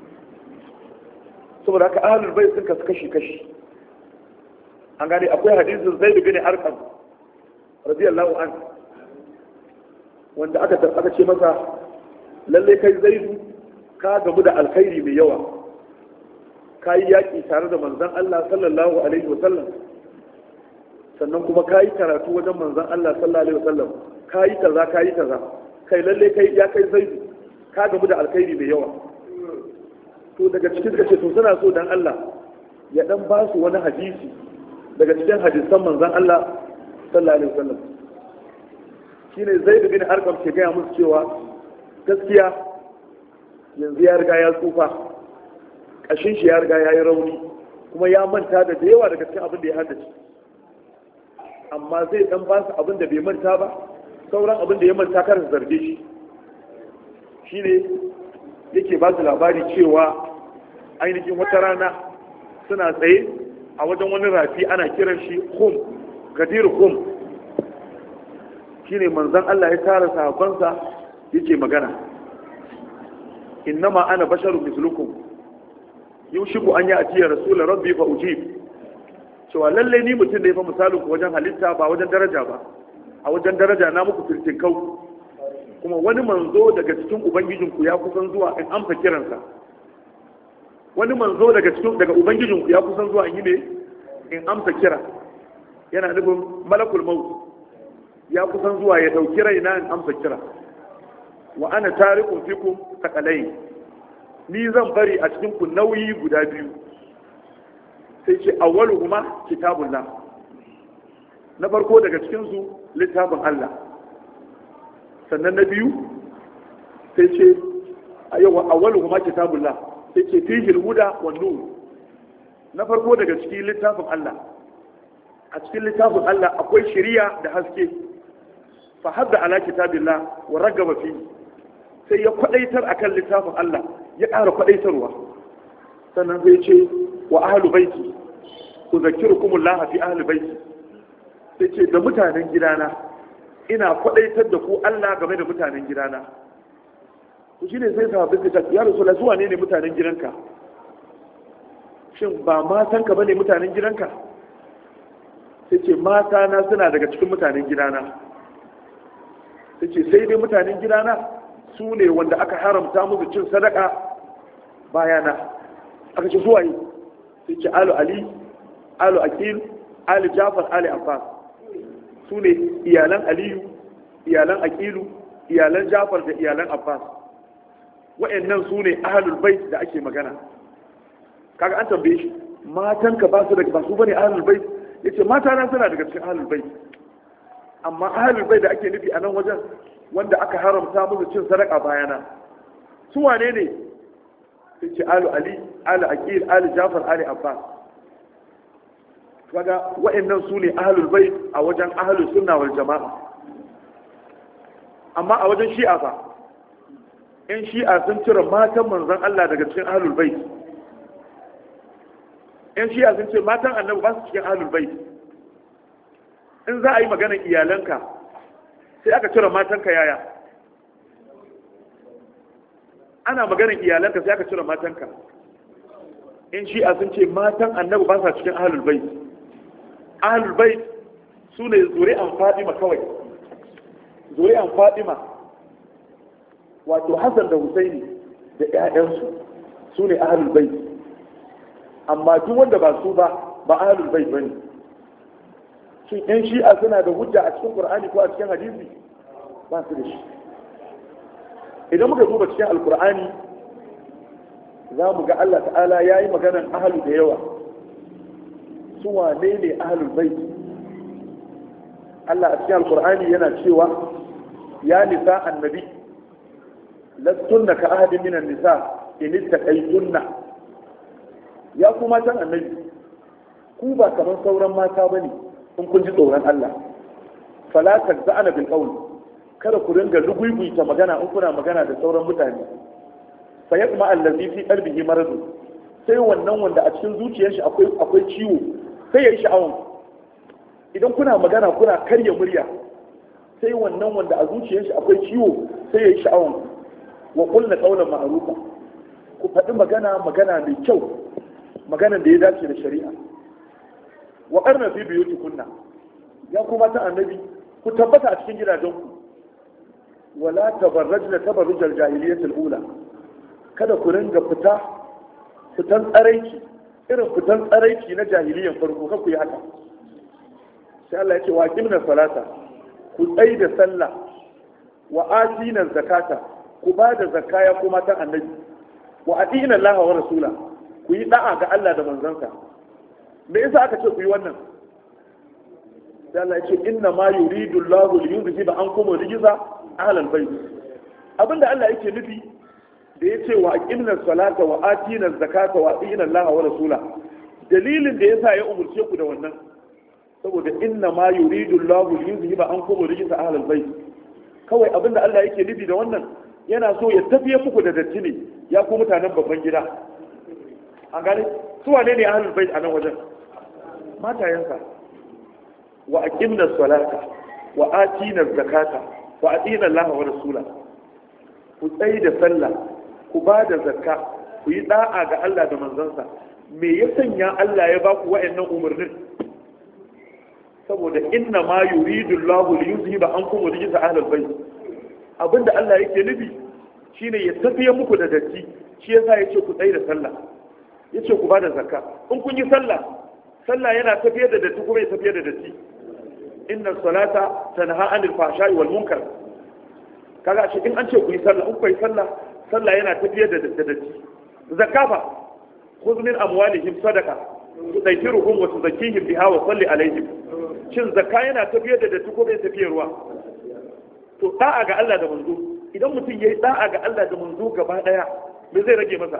Saboda haka ahlul bait sun kasu kashi. An gane akwai hadisin Zaid bin Arqam radiyallahu anhu wanda aka ce masa lalle kai Zaidu ka gamu da alkhairi mai yawa, ka yi yaƙi tare da manzon Allah sallallahu alaihi wasallam, sannan kuma ka yi karatu wajen manzon Allah sallallahu alaihi wasallam, ka yi kaza kai lalle kai ya kai Zaidu ka gamu da alkhairi mai yawa. To daga cikin kace to suna so dan Allah ya dan ba su wani hadisi daga cikin hadisan manzon Allah sallallahu alaihi wasallam. Shine Zaid bin Arqam ke gaya musu cewa gaskiya yanzu ya riga ya tsufa, kashin shi ya riga ya yi rauni, kuma ya manta da yawa daga cikin abin da ya haddace. Amma zai dan ba su abin da bai manta ba, sauran abin da ya manta kar su zarge shi. Shine yake ba su labari cewa ainihin wata rana suna tsaye a wajen wani rafi ana kiran shi Qum, Gadir Qum. Shine manzon Allah ya tara sahabbansa yake magana, innama ana basharun mislukum yushiku an ya'ti rasul rabbi fa ujib. Cewa lalle ni mutum ne fa misalin ku wajen halitta ba wajen daraja ba. A wajen daraja na muku firtinkau, kuma wani manzo daga cikin ubangijinku ya kusan zuwa in amsa kiransa. Wani manzo daga ubangijinku ya kusan zuwa in yi ne in amsa kira. Yana nufin malakul maut. ya kusan zuwa ya dauki raina in amsa kira wa ana tarikun fikum takalai ni zan bari a cikin ku nauyi guda biyu sai ce awwaluhuma kitabullah na farko daga cikin su littafin Allah sannan na biyu sai ce ayyawa awwaluhuma kitabullah sai ce fihi al-huda wan nur na farko daga cikin littafin Allah a cikin littafin Allah akwai shari'a da haske fa hadda ala kitabillah wa ragaba fi sai ya kwadaitar akan littafin Allah ya ƙara kwadaitarwa sannan zai ce wa ahlu baiti uzakkirukumullah fi ahli baiti sai ce da mutanen gidana ina kwadaitar da ku Allah game da mutanen gidana ku shine sai sahabbai suka ce ya rasulullah zuwa ne mutanen gidanka shin ba matanka bane mutanen gidanka sai ce mata na suna daga cikin mutanen gidana sai ce sai dai mutanen gidana su ne wanda aka haramta musu cin sadaka bayana aka ce zuwa yi sai ce alu ali alu akil ali jafar ali abbas su ne iyalan aliyu iyalan akilu iyalan jafar da iyalan abbas wa'annan su ne ahlul bait da ake magana kaga an tambaye shi matanka ba su daga ba su bane ahlul bait yace mata na suna daga cikin ahlul bait amma ahlul bait da ake nufi a nan wajen wanda aka haramta musu cin sadaka bayana su wane ne yace alu ali alu aqil alu jafar ali abbas kaga wa'annan su ne ahlul bait a wajen ahlus sunna wal jamaa amma a wajen shi'a fa in shi'a sun cire matan manzon Allah daga cikin ahlul bait yan shi'a sun ce matan annabi ba su cikin ahlul bait in za a yi maganar iyalanka sai aka cire matanka yaya ana maganar iyalanka sai aka cire matanka in shi'a sun ce matan annabi ba su cikin ahlul bait ahlul bait su ne zuri'an Fatima kawai zuri'an Fatima wato Hassan da Husaini da ƴaƴansu su ne ahlul bait amma duk wanda ba su ba ahlul bait bane shin yan shi'a suna da hujja a cikin Qur'ani ko a cikin hadisi ba su da shi idan muka duba cikin alqur'ani za mu ga Allah ta'ala yayi maganar ahlu da yawa su wane ne ahlul bait Allah a cikin alqur'ani yana cewa ya nisa annabi lastunna ka ahadin minan nisa in ittaqaytunna ya ku matan annabi ku ba kamar sauran mata bane in kun ji tsoron Allah fala tazana bil qawl kada ku ringa luguiguita magana in kuna magana da sauran mutane fa yaqma allazi fi qalbihi marad sai wannan wanda a cikin zuciyar shi akwai ciwo sai ya yi sha'awan idan kuna magana kuna karya murya sai wannan wanda a zuciyar shi akwai ciwo sai ya yi sha'awan wa qulna qawlan ma'rufa ku faɗi magana mai kyau maganan da ya dace da shari'a wa qarna fi buyutikunna ya kuma ta annabi ku tabbata a cikin gidajenku wala tabarrajna tabarrujal jahiliyatul ula kada ku ringa fitan tsaraici irin fitan tsaraici na jahiliyan farko kan ku yi haka sai Allah ya ce wa qimna salata ku tsai da sallah wa atina zakata ku ba da zakka ya kuma ta annabi wa atina Allah wa rasula ku yi da'a ga Allah da manzansa me yasa aka ce ku yi wannan sai Allah ya ce inna ma yuridu Allahu li yuzhiba ankum rijza ahlal bayt abinda Allah yake nufi da yace wa aqimna salata wa atina zakata wa atina Allah wa rasula dalilin da yasa ya umurce ku da wannan saboda inna ma yuridu Allahu li yuzhiba ankum rijza ahlal bayt kawai abinda Allah yake nufi da wannan yana so ya tafiye muku da datti ne ya ku mutanen babban gida an gane su wane ne ahlul bait a nan wajen matayensa wa aqimna salata wa atina zakata wa atina Allah wa rasula ku tsayi da sallah ku ba da zakka ku yi da'a ga Allah da manzansa me ya sanya Allah ya ba ku wa'annan umarnin saboda inna ma yuridu Allahu li yuzhiba ankum rijsa ahlul bait abinda Allah yake nufi shine ya tafiye muku da datti shi yasa yace ku tsayi da sallah yace ku bada zakka in kun yi sallah yana tafiye da datti kuma ya tafiye da datti inna salata tanha anil fahsha'i wal munkar. Kaga shi in an ce ku yi sallah, in ku yi sallah, sallah yana tafiyar da datti. Zakka fa khudh min amwalihim sadaqa tudayyiruhum wa tuzakkihim biha wa salli alaihim. Shin zakka yana tafiyar da datti ko bai tafiyarwa? To da'a ga Allah da manzo, idan mutum yayi da'a ga Allah da manzo gaba daya, me zai rage masa?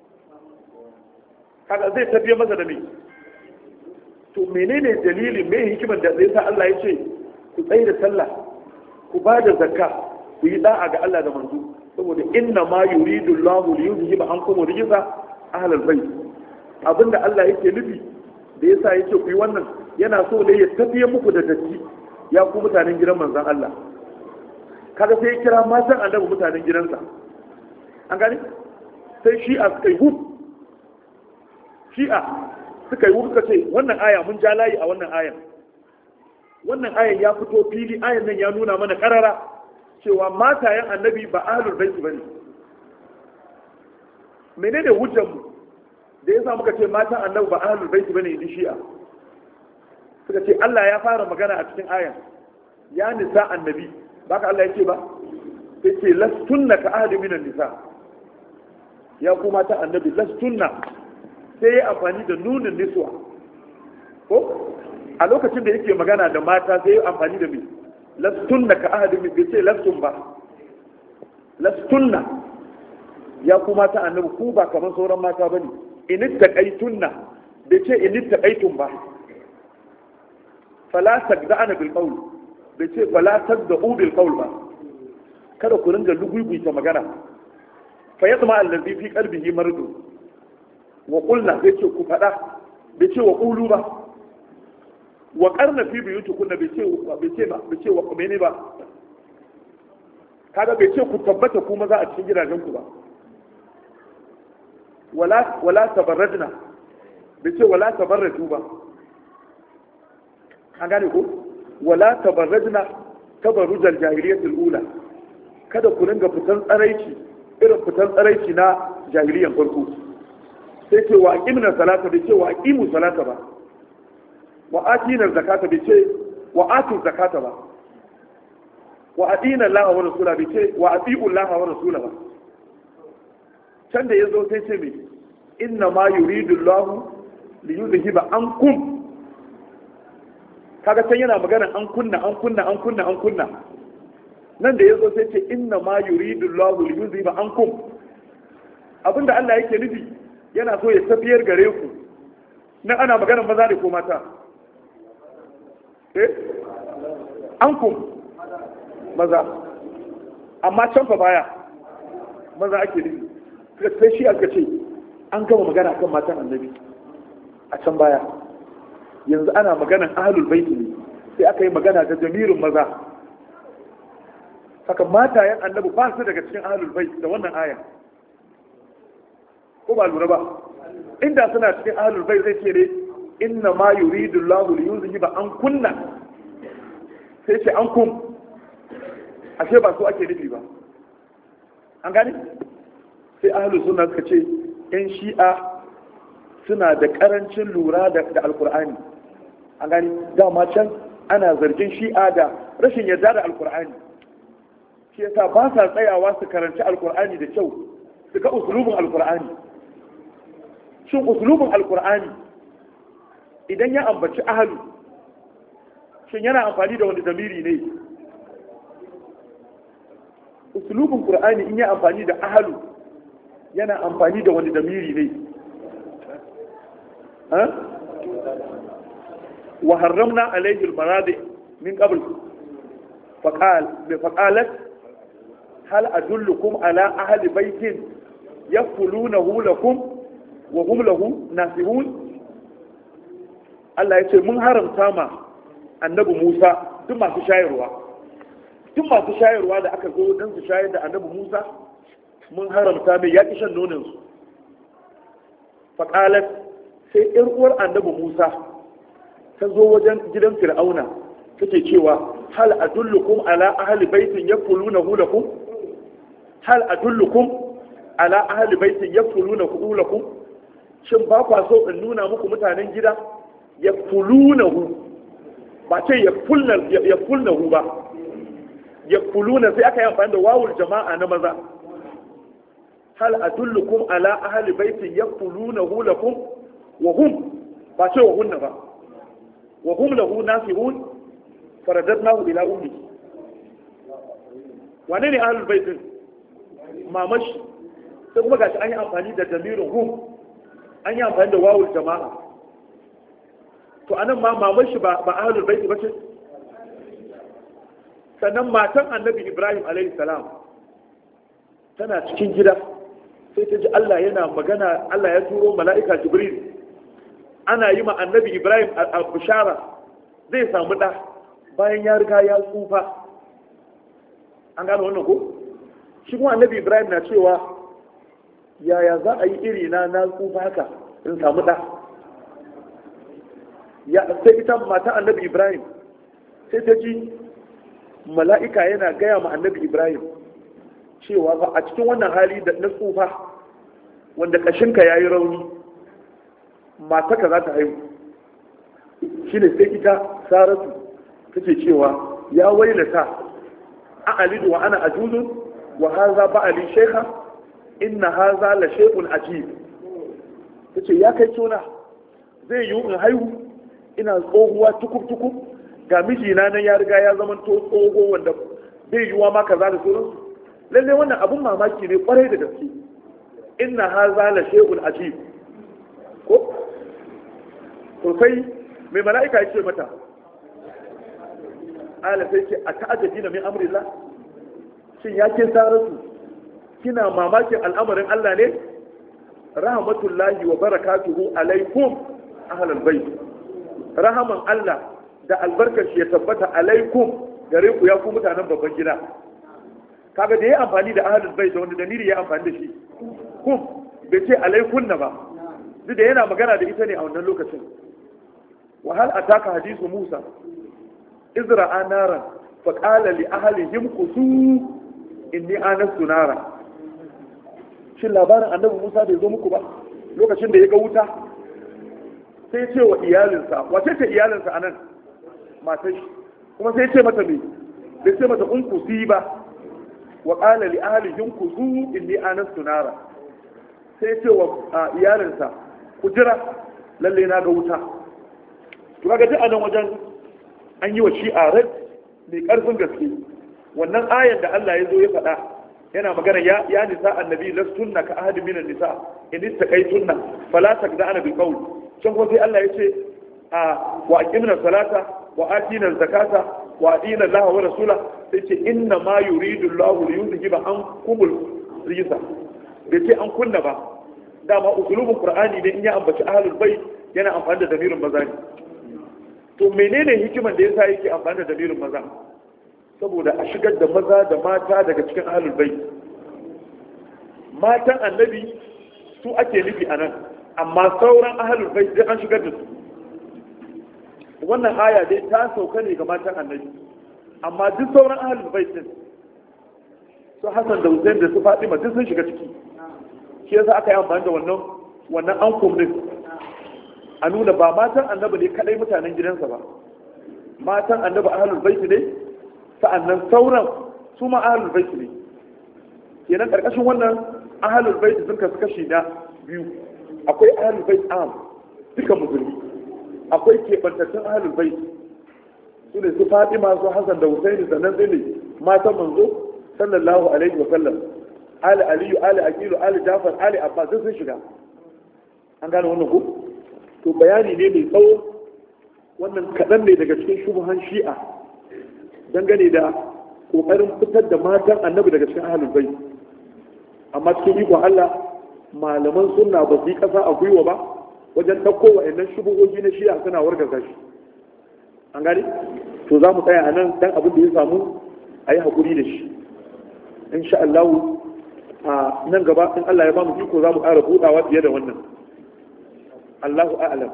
Kaga zai tafiyar masa da me? To menene dalilin, me hikimar da zai sa Allah ya ce ku tsaye da sallah, ku ba da zakka, ku yi da'a ga Allah da manzo? Saboda inna ma yuridu Allahu li yuzhiba ankum rijsa ahlal bayt. Abinda Allah yake nufi da yasa yake ku yi wannan, yana so ne ya tafiye muku da datti ya ku mutanen gidan manzon Allah. Kaga sai ya kira matan annabi mutanen gidansa. An gani? Sai shi'a suka yi hud. Shi'a suka yi suka ce wannan aya mun ja layi a wannan ayan. Wannan ayan ya fito fili, ayan nan ya nuna mana karara cewa matayen annabi ba ahlul baiti bane. Menene hujjar mu da yasa muka ce matan annabi ba ahlul baiti bane in shi'a? Suka ce Allah ya fara magana a cikin ayan, ya nisa annabi, baka Allah yake ba? Sai ce lastunna ka ahli minan nisa. Ya kuma ta annabi lastunna, sai ya amfani da nunin niswa. Ko a lokacin da yake magana da mata sai ya amfani da me? Lastunna ka ahli min, bai ce lastun ba. Lastunna, ya kuma ta annabi ku ba kamar sauran mata bane. Inittaqaitunna, bai ce inittaqaitun ba. Fala tagda'ana bil qawl, bai ce fala tagda'u bil qawl ba. Kada ku ringa luguiguita magana. Fa yatma allazi fi qalbihi mardu. Wa qulna, bai ce ku fada, bai ce wa qulu ba. Wa qarna fi buyutikunna, bai ce wa kumene ba. Kaga bai ce ku tabbata ku maza a cikin gidajen ku ba. Wala tabarrajna, bai ce wala tabarraju ba. An gane ko? Wala tabarrajna tabarrujal jahiliyatul ula. Kada ku ringa fitan tsaraici irin fitan tsaraici na jahiliyan farko. Sai ce wa aqimna salata, bai ce wa aqimu salata ba. Wa atina zakata, bai ce wa atu zakata ba. Wa atina Allah wa rasula, bai ce wa atiu Allah wa rasula ba. Can da yazo sai ce me? Inna ma yuridu Allah li yuzhiba ankum. Kaga can yana magana an kunna. Nan da yazo sai ce inna ma yuridu Allah li yuzhiba ankum. Abinda Allah yake nufi yana so ya tafiyar gare ku. Nan ana magana maza ne ko mata? Ankum maza. Amma can fa baya maza ake nufi. Sai shi aka ce an gama magana kan matan annabi a can baya. Yanzu ana maganan ahlul baiti ne, sai aka yi magana da jamirin maza. Saka matayen annabi ba su daga cikin ahlul baiti da wannan aya. Ko ba lura ba? Inda suna cikin ahlul baiti zai ce ne inna ma yuridu Allahu li yuzhiba an kunna. Sai ce an kun. Ashe ba su ake nufi ba. An gane? Sai ahlus sunna suka ce yan shi'a suna da karancin lura da alkur'ani. An gani dama can ana zargin shi'a da rashin yarda da alkur'ani. Shi yasa ba sa tsayawa su karanci alkur'ani da kyau, su ga usulubin alkur'ani. Shin usulubin alkur'ani idan ya ambaci ahalu, shin yana amfani da wani zamiri ne? Usulubin qur'ani in ya amfani da ahalu yana amfani da wani zamiri ne? وحرمنا عليه المراضع من قبل فقالت هل أدلكم على أهل بيت يكفلونه لكم وهم له ناصحون. Allah ya ce mun haramta ma annabi Musa duk masu shayarwa da aka zo don su shayar da annabi Musa, mun haramta mai yaƙi shan nonansu. Faƙalat, sai ‘yar uwar annabi Musa ta zo wajen gidan Fir'auna take cewa hal adullukum ala ahli baitin yakfulunahu lakum, hal adullukum ala ahli baitin yakfulunahu lakum, shin ba kwa so in nuna muku mutanen gida yakfulunahu, ba ce yakfulna hu ba, yakfuluna sai aka yi amfani da wawul jama'a na maza. Hal adullukum ala ahli baitin yakfulunahu lakum wa hum, ba ce wa hunna ba, wa hum lahu nasihun faradadnahu ila ummi. Wane ne ahlul baitin? Mamashi. Sai kuma gashi an yi amfani da damirin hum, an yi amfani da wawul jama'a. To anan ma mamashi ba ahlul baiti ba ce? Sannan matan annabi Ibrahim alaihi salam tana cikin gida sai ta ji Allah yana magana, Allah ya turo mala'ika Jibril ana yi ma annabi Ibrahim al-bishara zai samu ɗa bayan ya riga ya tsufa. An gano wannan ko? Shi kuma annabi Ibrahim na cewa yaya za a yi iri na tsufa haka in samu ɗa. Sai ita mata annabi Ibrahim sai ta ji mala'ika yana gaya ma annabi Ibrahim cewa ba a cikin wannan hali da na tsufa wanda ƙashinka ya yi rauni mataka za ta haihu. Shi ne sai ita Saratu take cewa ya wailata a alidu wa ana ajuzun wa haza ba'ali shekha inna haza la shay'un ajib. Tace ya kai tona zai yi in haihu ina tsohuwa tukub ga mijina nan ya riga ya zama to tsoho wanda bai yiwa ma kaza da sauransu. Lalle wannan abun mamaki ne kwarai da gaske. Inna haza la shay'un ajib. Ko to sai mai mala'ika ya ce mata ala sai ce a ta'ajabina min amrillah, shin ya ke Saratu kina mamakin al'amarin Allah ne? Rahmatullahi wa barakatuhu alaikum ahlal bait. Rahaman Allah da albarkar shi ya tabbata alaikum gare ku ya ku mutanen babban gida. Kaga da ya amfani da ahlul bait da wanda dalili ya amfani da shi kum bai ce alaikunna ba, duk da yana magana da ita ne a wannan lokacin. wa hal ataka hadisu Musa izra'a naran fa qala li ahlihim qusu inni anastu nara. Shin labarin annabi Musa bai zo muku ba lokacin da ya ga wuta sai ce wa iyalinsa, wace ce iyalinsa anan? Matar shi. Kuma sai ce mata me? Bai ce mata un kusi ba. Wa qala li ahlihim qusu inni anastu nara. Sai ce wa iyalinsa ku jira lalle na ga wuta. To kaga duk anan wajen an yi wa shi'a rad mai karfin gaske. Wannan ayar da Allah ya zo ya faɗa yana magana ya nisa annabi lastunna ka ahadi minan nisa in istaqaytunna fala takda'na bil qawl. Can kuma sai Allah ya ce wa aqimna salata wa atina zakata wa atina Allah wa rasula, sai ce inna ma yuridu Allah li yuzhiba ankumul rijsa. Bai ce an kunna ba. Dama usulubin Qur'ani ne in ya ambaci ahlul bait yana amfani da damirin maza ne. To menene hikiman da yasa yake amfani da damirin maza? Saboda a shigar da maza da mata daga cikin ahlul bait. Matan annabi su ake nufi anan, amma sauran ahlul bait duk an shigar da su. Wannan aya dai ta sauka ne ga matan annabi, amma duk sauran ahlul bait din su Hassan da Hussein da su Fatima duk sun shiga ciki. Shi yasa aka yi amfani da wannan ankum din a nuna ba matan annabi ne kadai mutanen gidansa ba, matan annabi ahlul bait ne, sa'annan sauran su ma ahlul bait ne. Kenan karkashin wannan ahlul bait sun kasu kashi na biyu. Akwai ahlul bait am duka musulmi, akwai kebantattun ahlul bait su ne su Fatima su Hassan da Hussein, sannan sai ne matan manzo sallallahu alaihi wa sallam, ali aliyu, ali aqilu, ali jafar, ali abbas sun shiga. An gane wannan ko? To bayani ne mai tsawo, wannan kaɗan ne daga cikin shubuhan shi'a dangane da ƙoƙarin fitar da matan annabi daga cikin ahlul bait. Amma cikin ikon Allah malaman sunna ba su yi ƙasa a gwiwa ba wajen ɗauko wa'annan shubuhohi na shi'a suna wargaza shi. An gane? To za mu tsaya a nan dan abin da ya samu a yi haƙuri da shi. Insha Allah a nan gaba in Allah ya ba mu iko za mu ƙara buɗawa fiye da wannan. Allahu a'lam.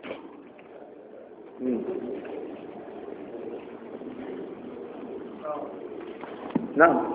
Na'am.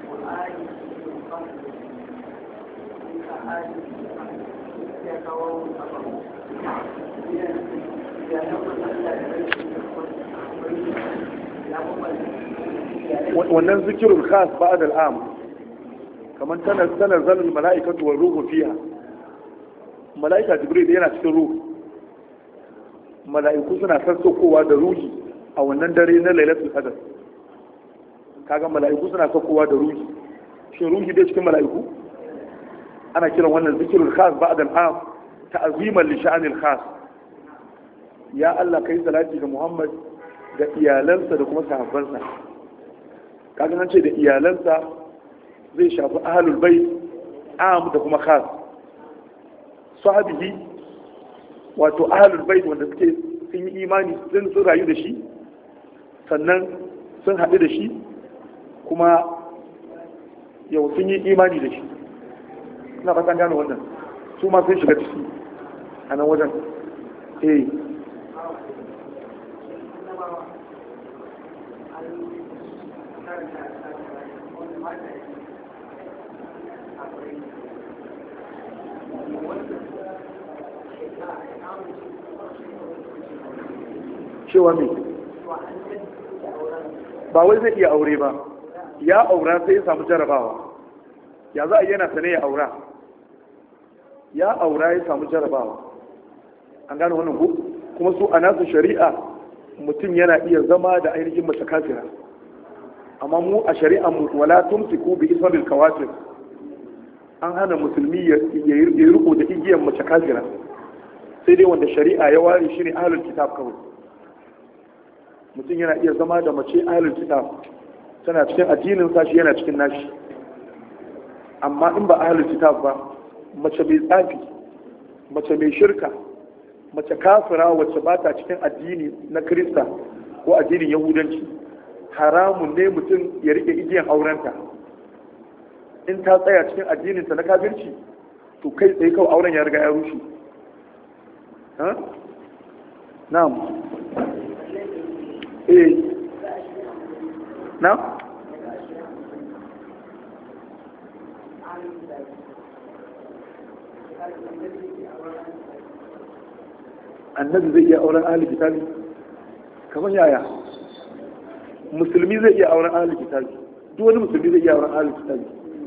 wannan zikirul khas ba'da al'am kamar tanar zalul mala'ikatu wa ruhu fiha. Mala'ika jibril yana cikin ruhu, mala'iku suna sassaukowa da ruhi a wannan dare na lailatul qadr. Kaga mala'iku suna saukowa da ruhi, shin ruhi dai cikin mala'iku? Ana kiran wannan zikirul khas ba'da al'am ta'ziman li sha'anil khas. Ya Allah kai salati ga Muhammad da iyalansa da kuma sahabbansa. Kaga nan ce da iyalansa zai shafi ahlul bait am da kuma khas. Sahabihi wato ahlul bait wanda suke sun yi imani sun rayu da shi, sannan sun haɗu da shi, kuma yau sun yi imani da shi. Ina fatan gano wannan, su ma sun shiga ciki a nan wajen. Cewa me? Ba wai zai iya aure ba, ya aura sai ya samu jarabawa. Ya za a yana sane ya aura? Ya aura ya samu jarabawa. An gano wannan ko? Kuma su a nasu shari'a mutum yana iya zama da ainihin mace kafira. Amma mu a shari'a mu wala tumsiku bi ismabil kawafir. An hana musulmi ya riko da igiyar mace kafira. Sai dai wanda shari'a ya ware shi ne ahlul kitab kawai. Mutum yana iya zama da mace ahlul kitab, tana cikin addinin sashi yana cikin nashi. Amma in ba ahlul kitab ba, mace mai tsafi, mace mai shirka, mace kafira wacce ba ta cikin addini na Kirista ko addinin Yahudanci, haramun ne mutum ya rike igiyan aurenta. In ta tsaya cikin addininta na kafirci, to kai tsaye kawai auren ya riga ya rushe. Na'am. Na? Annabi zai iya auren ahli kitabi? Kamar yaya? Musulmi zai iya auren ahli kitabi? Duk wani musulmi zai iya auren ahli kitabi?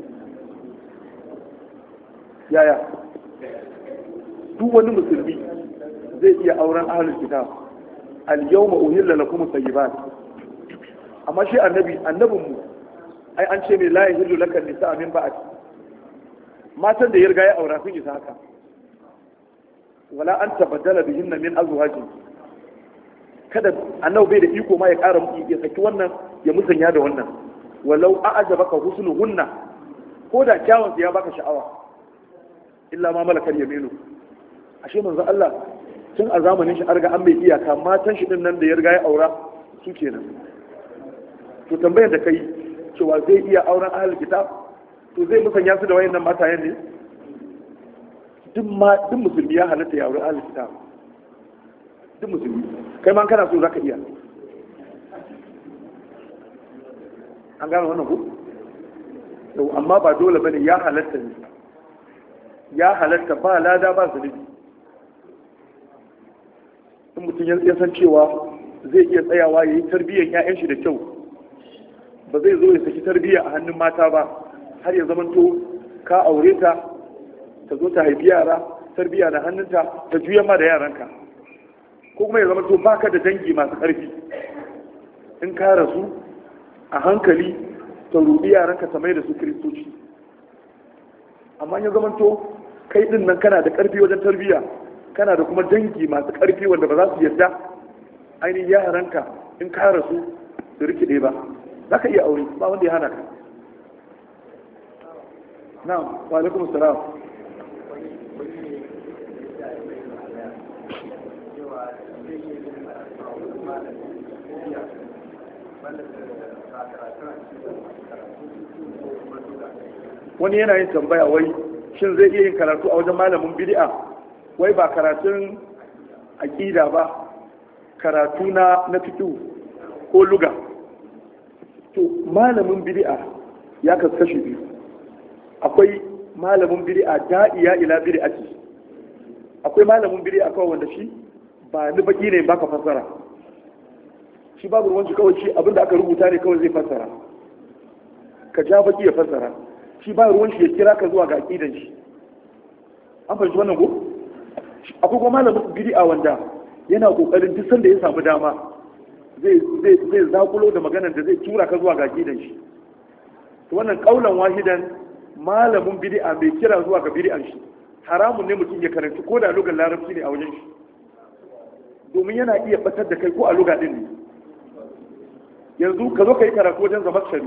Yaya? Duk wani musulmi zai iya auren ahli kitabi? Al-yawma uhilla lakum at-tayyibat. Amma shi annabinmu ai an ce mai la yahillu laka nisa min ba'd. Matan da ya riga ya aura sun isa haka. Wala an tabaddala bihinna min azwaji. Kada annabi bai da iko ma ya ƙara ya saki wannan ya musanya da wannan. Walau a'jabaka husnuhunna, ko da kyawun ya baka sha'awa. Illa ma malakal yaminu. Ashe manzo Allah tun a zamanin shi arga an bai iyaka matan shi din nan da ya riga ya aura su kenan. To tambayar da kai cewa zai iya auren ahlul kitab, to zai musanya su da wayannan matayen ne? Duk musulmi ya halatta ya aure ahlul kitab. Duk musulmi. Kai ma kana so zaka iya. An gano wannan ku? To amma ba dole bane, ya halatta ne. Ya halatta ba lada ba zunubi. In mutum ya san cewa zai iya tsayawa ya yi tarbiyyar 'ya'yan shi da kyau, ba zai zo ya saki tarbiyya a hannun mata ba har ya zamanto ka aure ta ta zo ta haifi yara, tarbiyya da hannunta ta juya ma da yaranka, ko kuma ya zamanto baka da dangi masu ƙarfi, in ka rasu a hankali ta rubi yaranka ta mai da su kiristoci. Amma ya zamanto kai din nan kana da ƙarfi wajen tarbiyya, kana da kuma dangi masu ƙarfi wanda ba za su yarda ainihin yaranka in ka rasu su rikide ba, za ka iya aure ba wanda ya hana ka. Na wa alaikum salam. Wani yana yin tambaya wai shin zai iya yin karatu a wajen malamin bid'a? Wai ba karatun aqida ba, karatu na fiqh ko luga. To malamin bid'a ya kaskashi biyu. Akwai malamin bid'a da'iya ila bid'ati, akwai malamin bid'a kawai wanda shi ba ni baki ne baka fassara, shi babu ruwanci kawai shi abinda aka rubuta ne kawai zai fassara, ka ja baki ya fassara, shi ba ruwan shi ya kira ka zuwa ga aqidan shi. An fahimci wannan ko? Akwai kuma malamin bid'a wanda yana kokarin duk sanda ya samu dama zai zakulo da maganar da zai tura ka zuwa ga aqidan shi. To wannan kaulan wahidan malamin bid'a mai kira zuwa ga bid'an shi haramun ne mutum ya karanci ko da lugar larabci ne a wajen shi, domin yana iya batar da kai ko a lugar din ne. Yanzu ka zo ka yi karatu wajen zamakshari.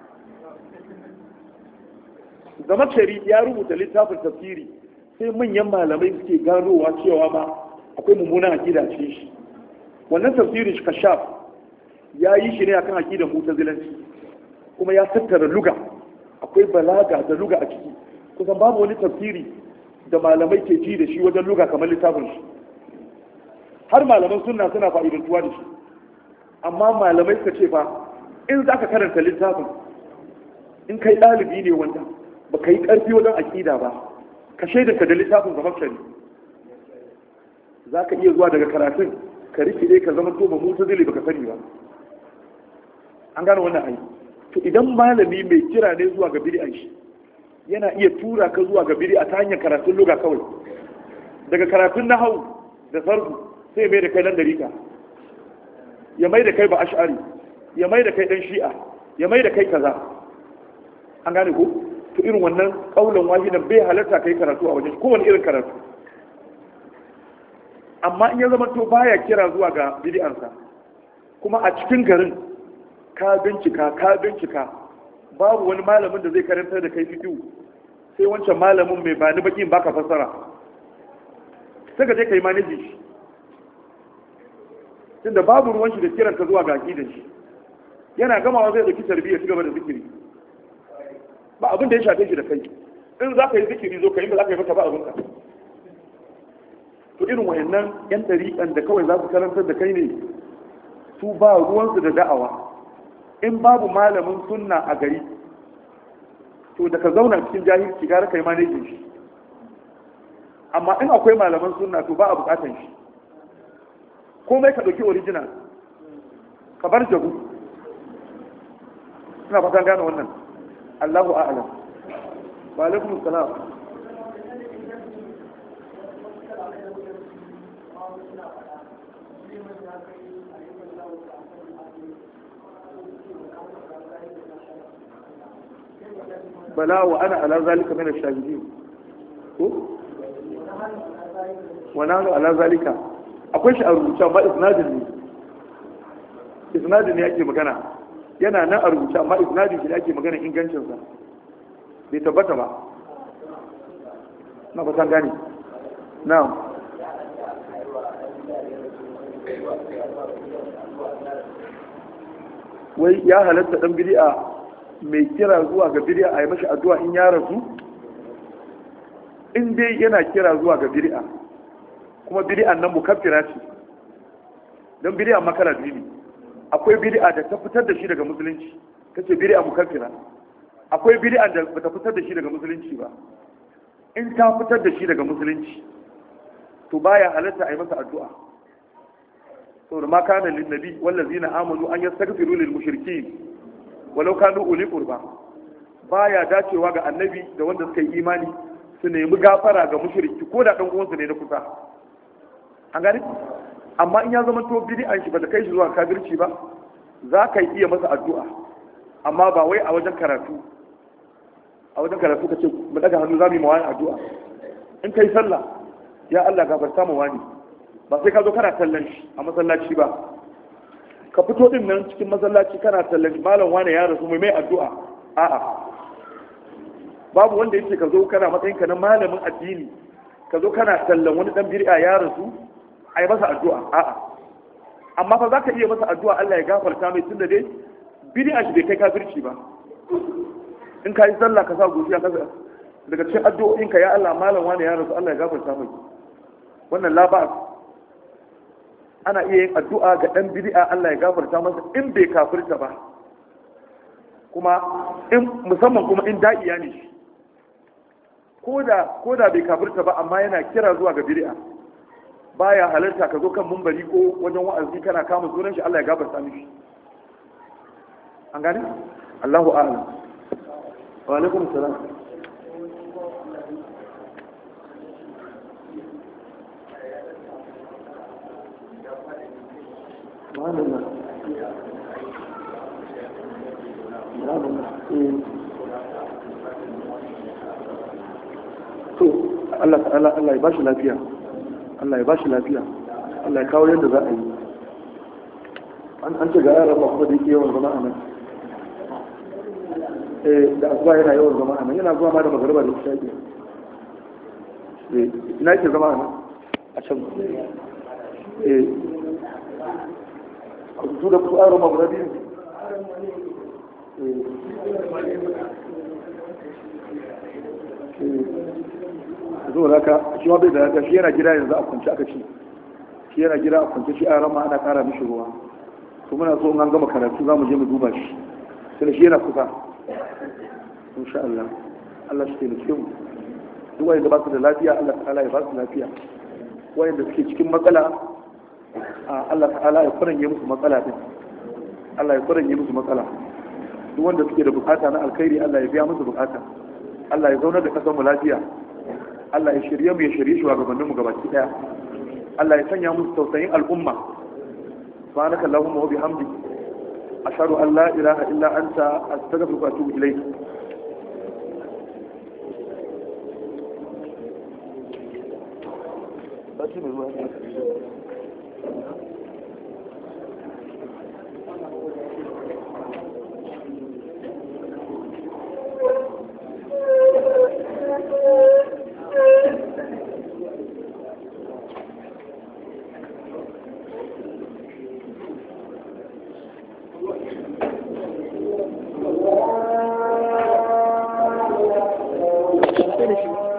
Zamakshari ya rubuta littafin tafsiri, sai manyan malamai suke ganowa cewa ma akwai mummunan aqida cikin shi. Wannan tafsirin shi kashaf ya yi shi ne akan aqidar mutazilanci, kuma ya tattara luga, akwai balaga da luga a ciki. Kusan babu wani tafsiri da malamai ke ji da shi wajen luga kamar littafin shi. Har malaman sunna suna fa'idantuwa da shi, amma malamai suka ce fa in za ka karanta littafin, in kai ɗalibi ne wanda ba ka yi ƙarfi wajen aƙida ba, ka shaidanka da littafin zaman shari, za ka iya zuwa daga karatun ka rikide ka zama to ba mutazili baka sani ba. An gane wannan ai. To idan malami mai kira ne zuwa ga bid'an shi, yana iya tura ka zuwa ga bid'a ta hanyar karatun lugha kawai. Daga karatun nahwu da sarfu sai mai da kai nan dariƙa, ya mai da kai ba ash'ari, ya mai da kai dan shi'a, ya mai da kai kaza. An gane ko? To irin wannan kaulan wahidan bai halarta kai karatu a wajen kowane irin karatu. Amma in ya zama to baya kira zuwa ga bid'ansa, kuma a cikin garin ka bincika babu wani malamin da zai karantar da kai fiqh sai wancan malamin mai bani bakin baka fassara, sai ka je kai manage shi, tunda babu ruwan shi da kiran ka zuwa ga aqidan shi. Yana gamawa zai dauki tarbiyya ci gaba da zikiri, ba abin da ya shafe shi da kai. In za ka yi zikiri zo ka yi, ba za ka yi maka ba abinka. To irin wayannan yan dariƙan da kawai za su karantar da kai ne, su ba ruwansu da da'awa. In babu malamin sunna a gari, to da ka zauna cikin jahilci gara kai manejin shi. Amma in akwai malaman sunna to ba a bukatan shi, komai ka ɗauki original ka bar jagu. Suna fatan gane wannan. Allahu a'lam. Wa alaikum salam. bala wa ana ala zalika min ash-shahidin ko wa nahnu ala zalika, akwai shi a rubuce amma isnadin ne ake magana, yana nan a rubuce amma isnadin shi ake magana ingancinsa bai tabbata ba. na fatan gani. na'am. wai ya halatta dan bid'a mai kira zuwa ga bid'a a yi mashi addu'a in ya rasu? In dai yana kira zuwa ga bid'a kuma bid'an nan mukaffira ce, don bid'a makala biyu ne. Akwai bid'a da ta fitar da shi daga musulunci, kace bid'a mukaffira. Akwai bid'a da bata fitar da shi daga musulunci ba. In ta fitar da shi daga musulunci to baya halatta a yi masa addu'a. saboda ma kana lin nabi wallazina amanu an yastaghfiru lil mushrikeen walau kanu uli qurba, baya dacewa ga annabi da wanda suka yi imani su nemi gafara ga mushriki ko da dan uwansa ne na kusa. An gani? Amma in ya zama to bid'an shi ba ta kai shi zuwa kafirci ba, za ka iya masa addu'a, amma ba wai a wajen karatu. A wajen karatu ka ce mu daga hannu za mu yi mawani addu'a. In kai sallah, ya Allah gafarta mu wani, ba sai ka zo kana tallan shi a masallaci ba. Ka fito din nan cikin masallaci kana tallan malam wani ya rasu mai addu'a. A'a, babu wanda yake ka zo kana matsayin ka na malamin addini ka zo kana tallan wani dan bid'a ya rasu ai masa addu'a. A'a, amma fa zaka iya masa addu'a Allah ya gafarta mai, tunda dai bid'a shi bai kai kafirci ba. In ka yi sallah ka sa godiya kasa daga cikin addu'o'in ka, ya Allah malam wani ya rasu Allah ya gafarta mai, wannan la ba. Ana iya yin addu'a ga dan bid'a Allah ya gafarta masa in bai kafirta ba. kuma in musamman kuma in da'iya ne shi ko da bai kafirta ba amma yana kira zuwa ga bid'a baya halarta ka zo kan mumbari ko wajen wa'azi kana kama sunan shi Allah ya gafarta mishi an gani Allahu a'lam wa alaikum salam to Allah ta'ala Allah ya bashi lafiya Allah ya bashi lafiya Allah ya kawo yadda za a yi an ce ga yaran ba kuma da yake yawan zama a nan da asuba yana yawan zama a nan yana zuwa ma da magariba da shaƙi ina yake zama a nan a can su da su aron magana biyu zuwa haka shi ma bai da haka shi yana gida yanzu a kwanci aka ci shi yana gida a kwanci shi aron ma ana kara mishi ruwa to muna so an gama karatu za mu je mu duba shi sai shi yana kusa insha Allah Allah shi taimake mu duk wanda ba su da lafiya Allah ta'ala ya ba su lafiya wanda suke cikin matsala Allah ta'ala ya faranye musu matsala din Allah ya faranye musu matsala duk wanda suke da bukata na alkhairi Allah ya biya musu bukata Allah ya zauna da kasar mu lafiya Allah ya shirye mu ya shirye shi wa gabanin mu gabaki daya Allah ya sanya musu tausayin al'umma subhanaka allahumma wa bihamdik ashhadu an la ilaha illa anta astaghfiruka wa atubu ilayk Finish.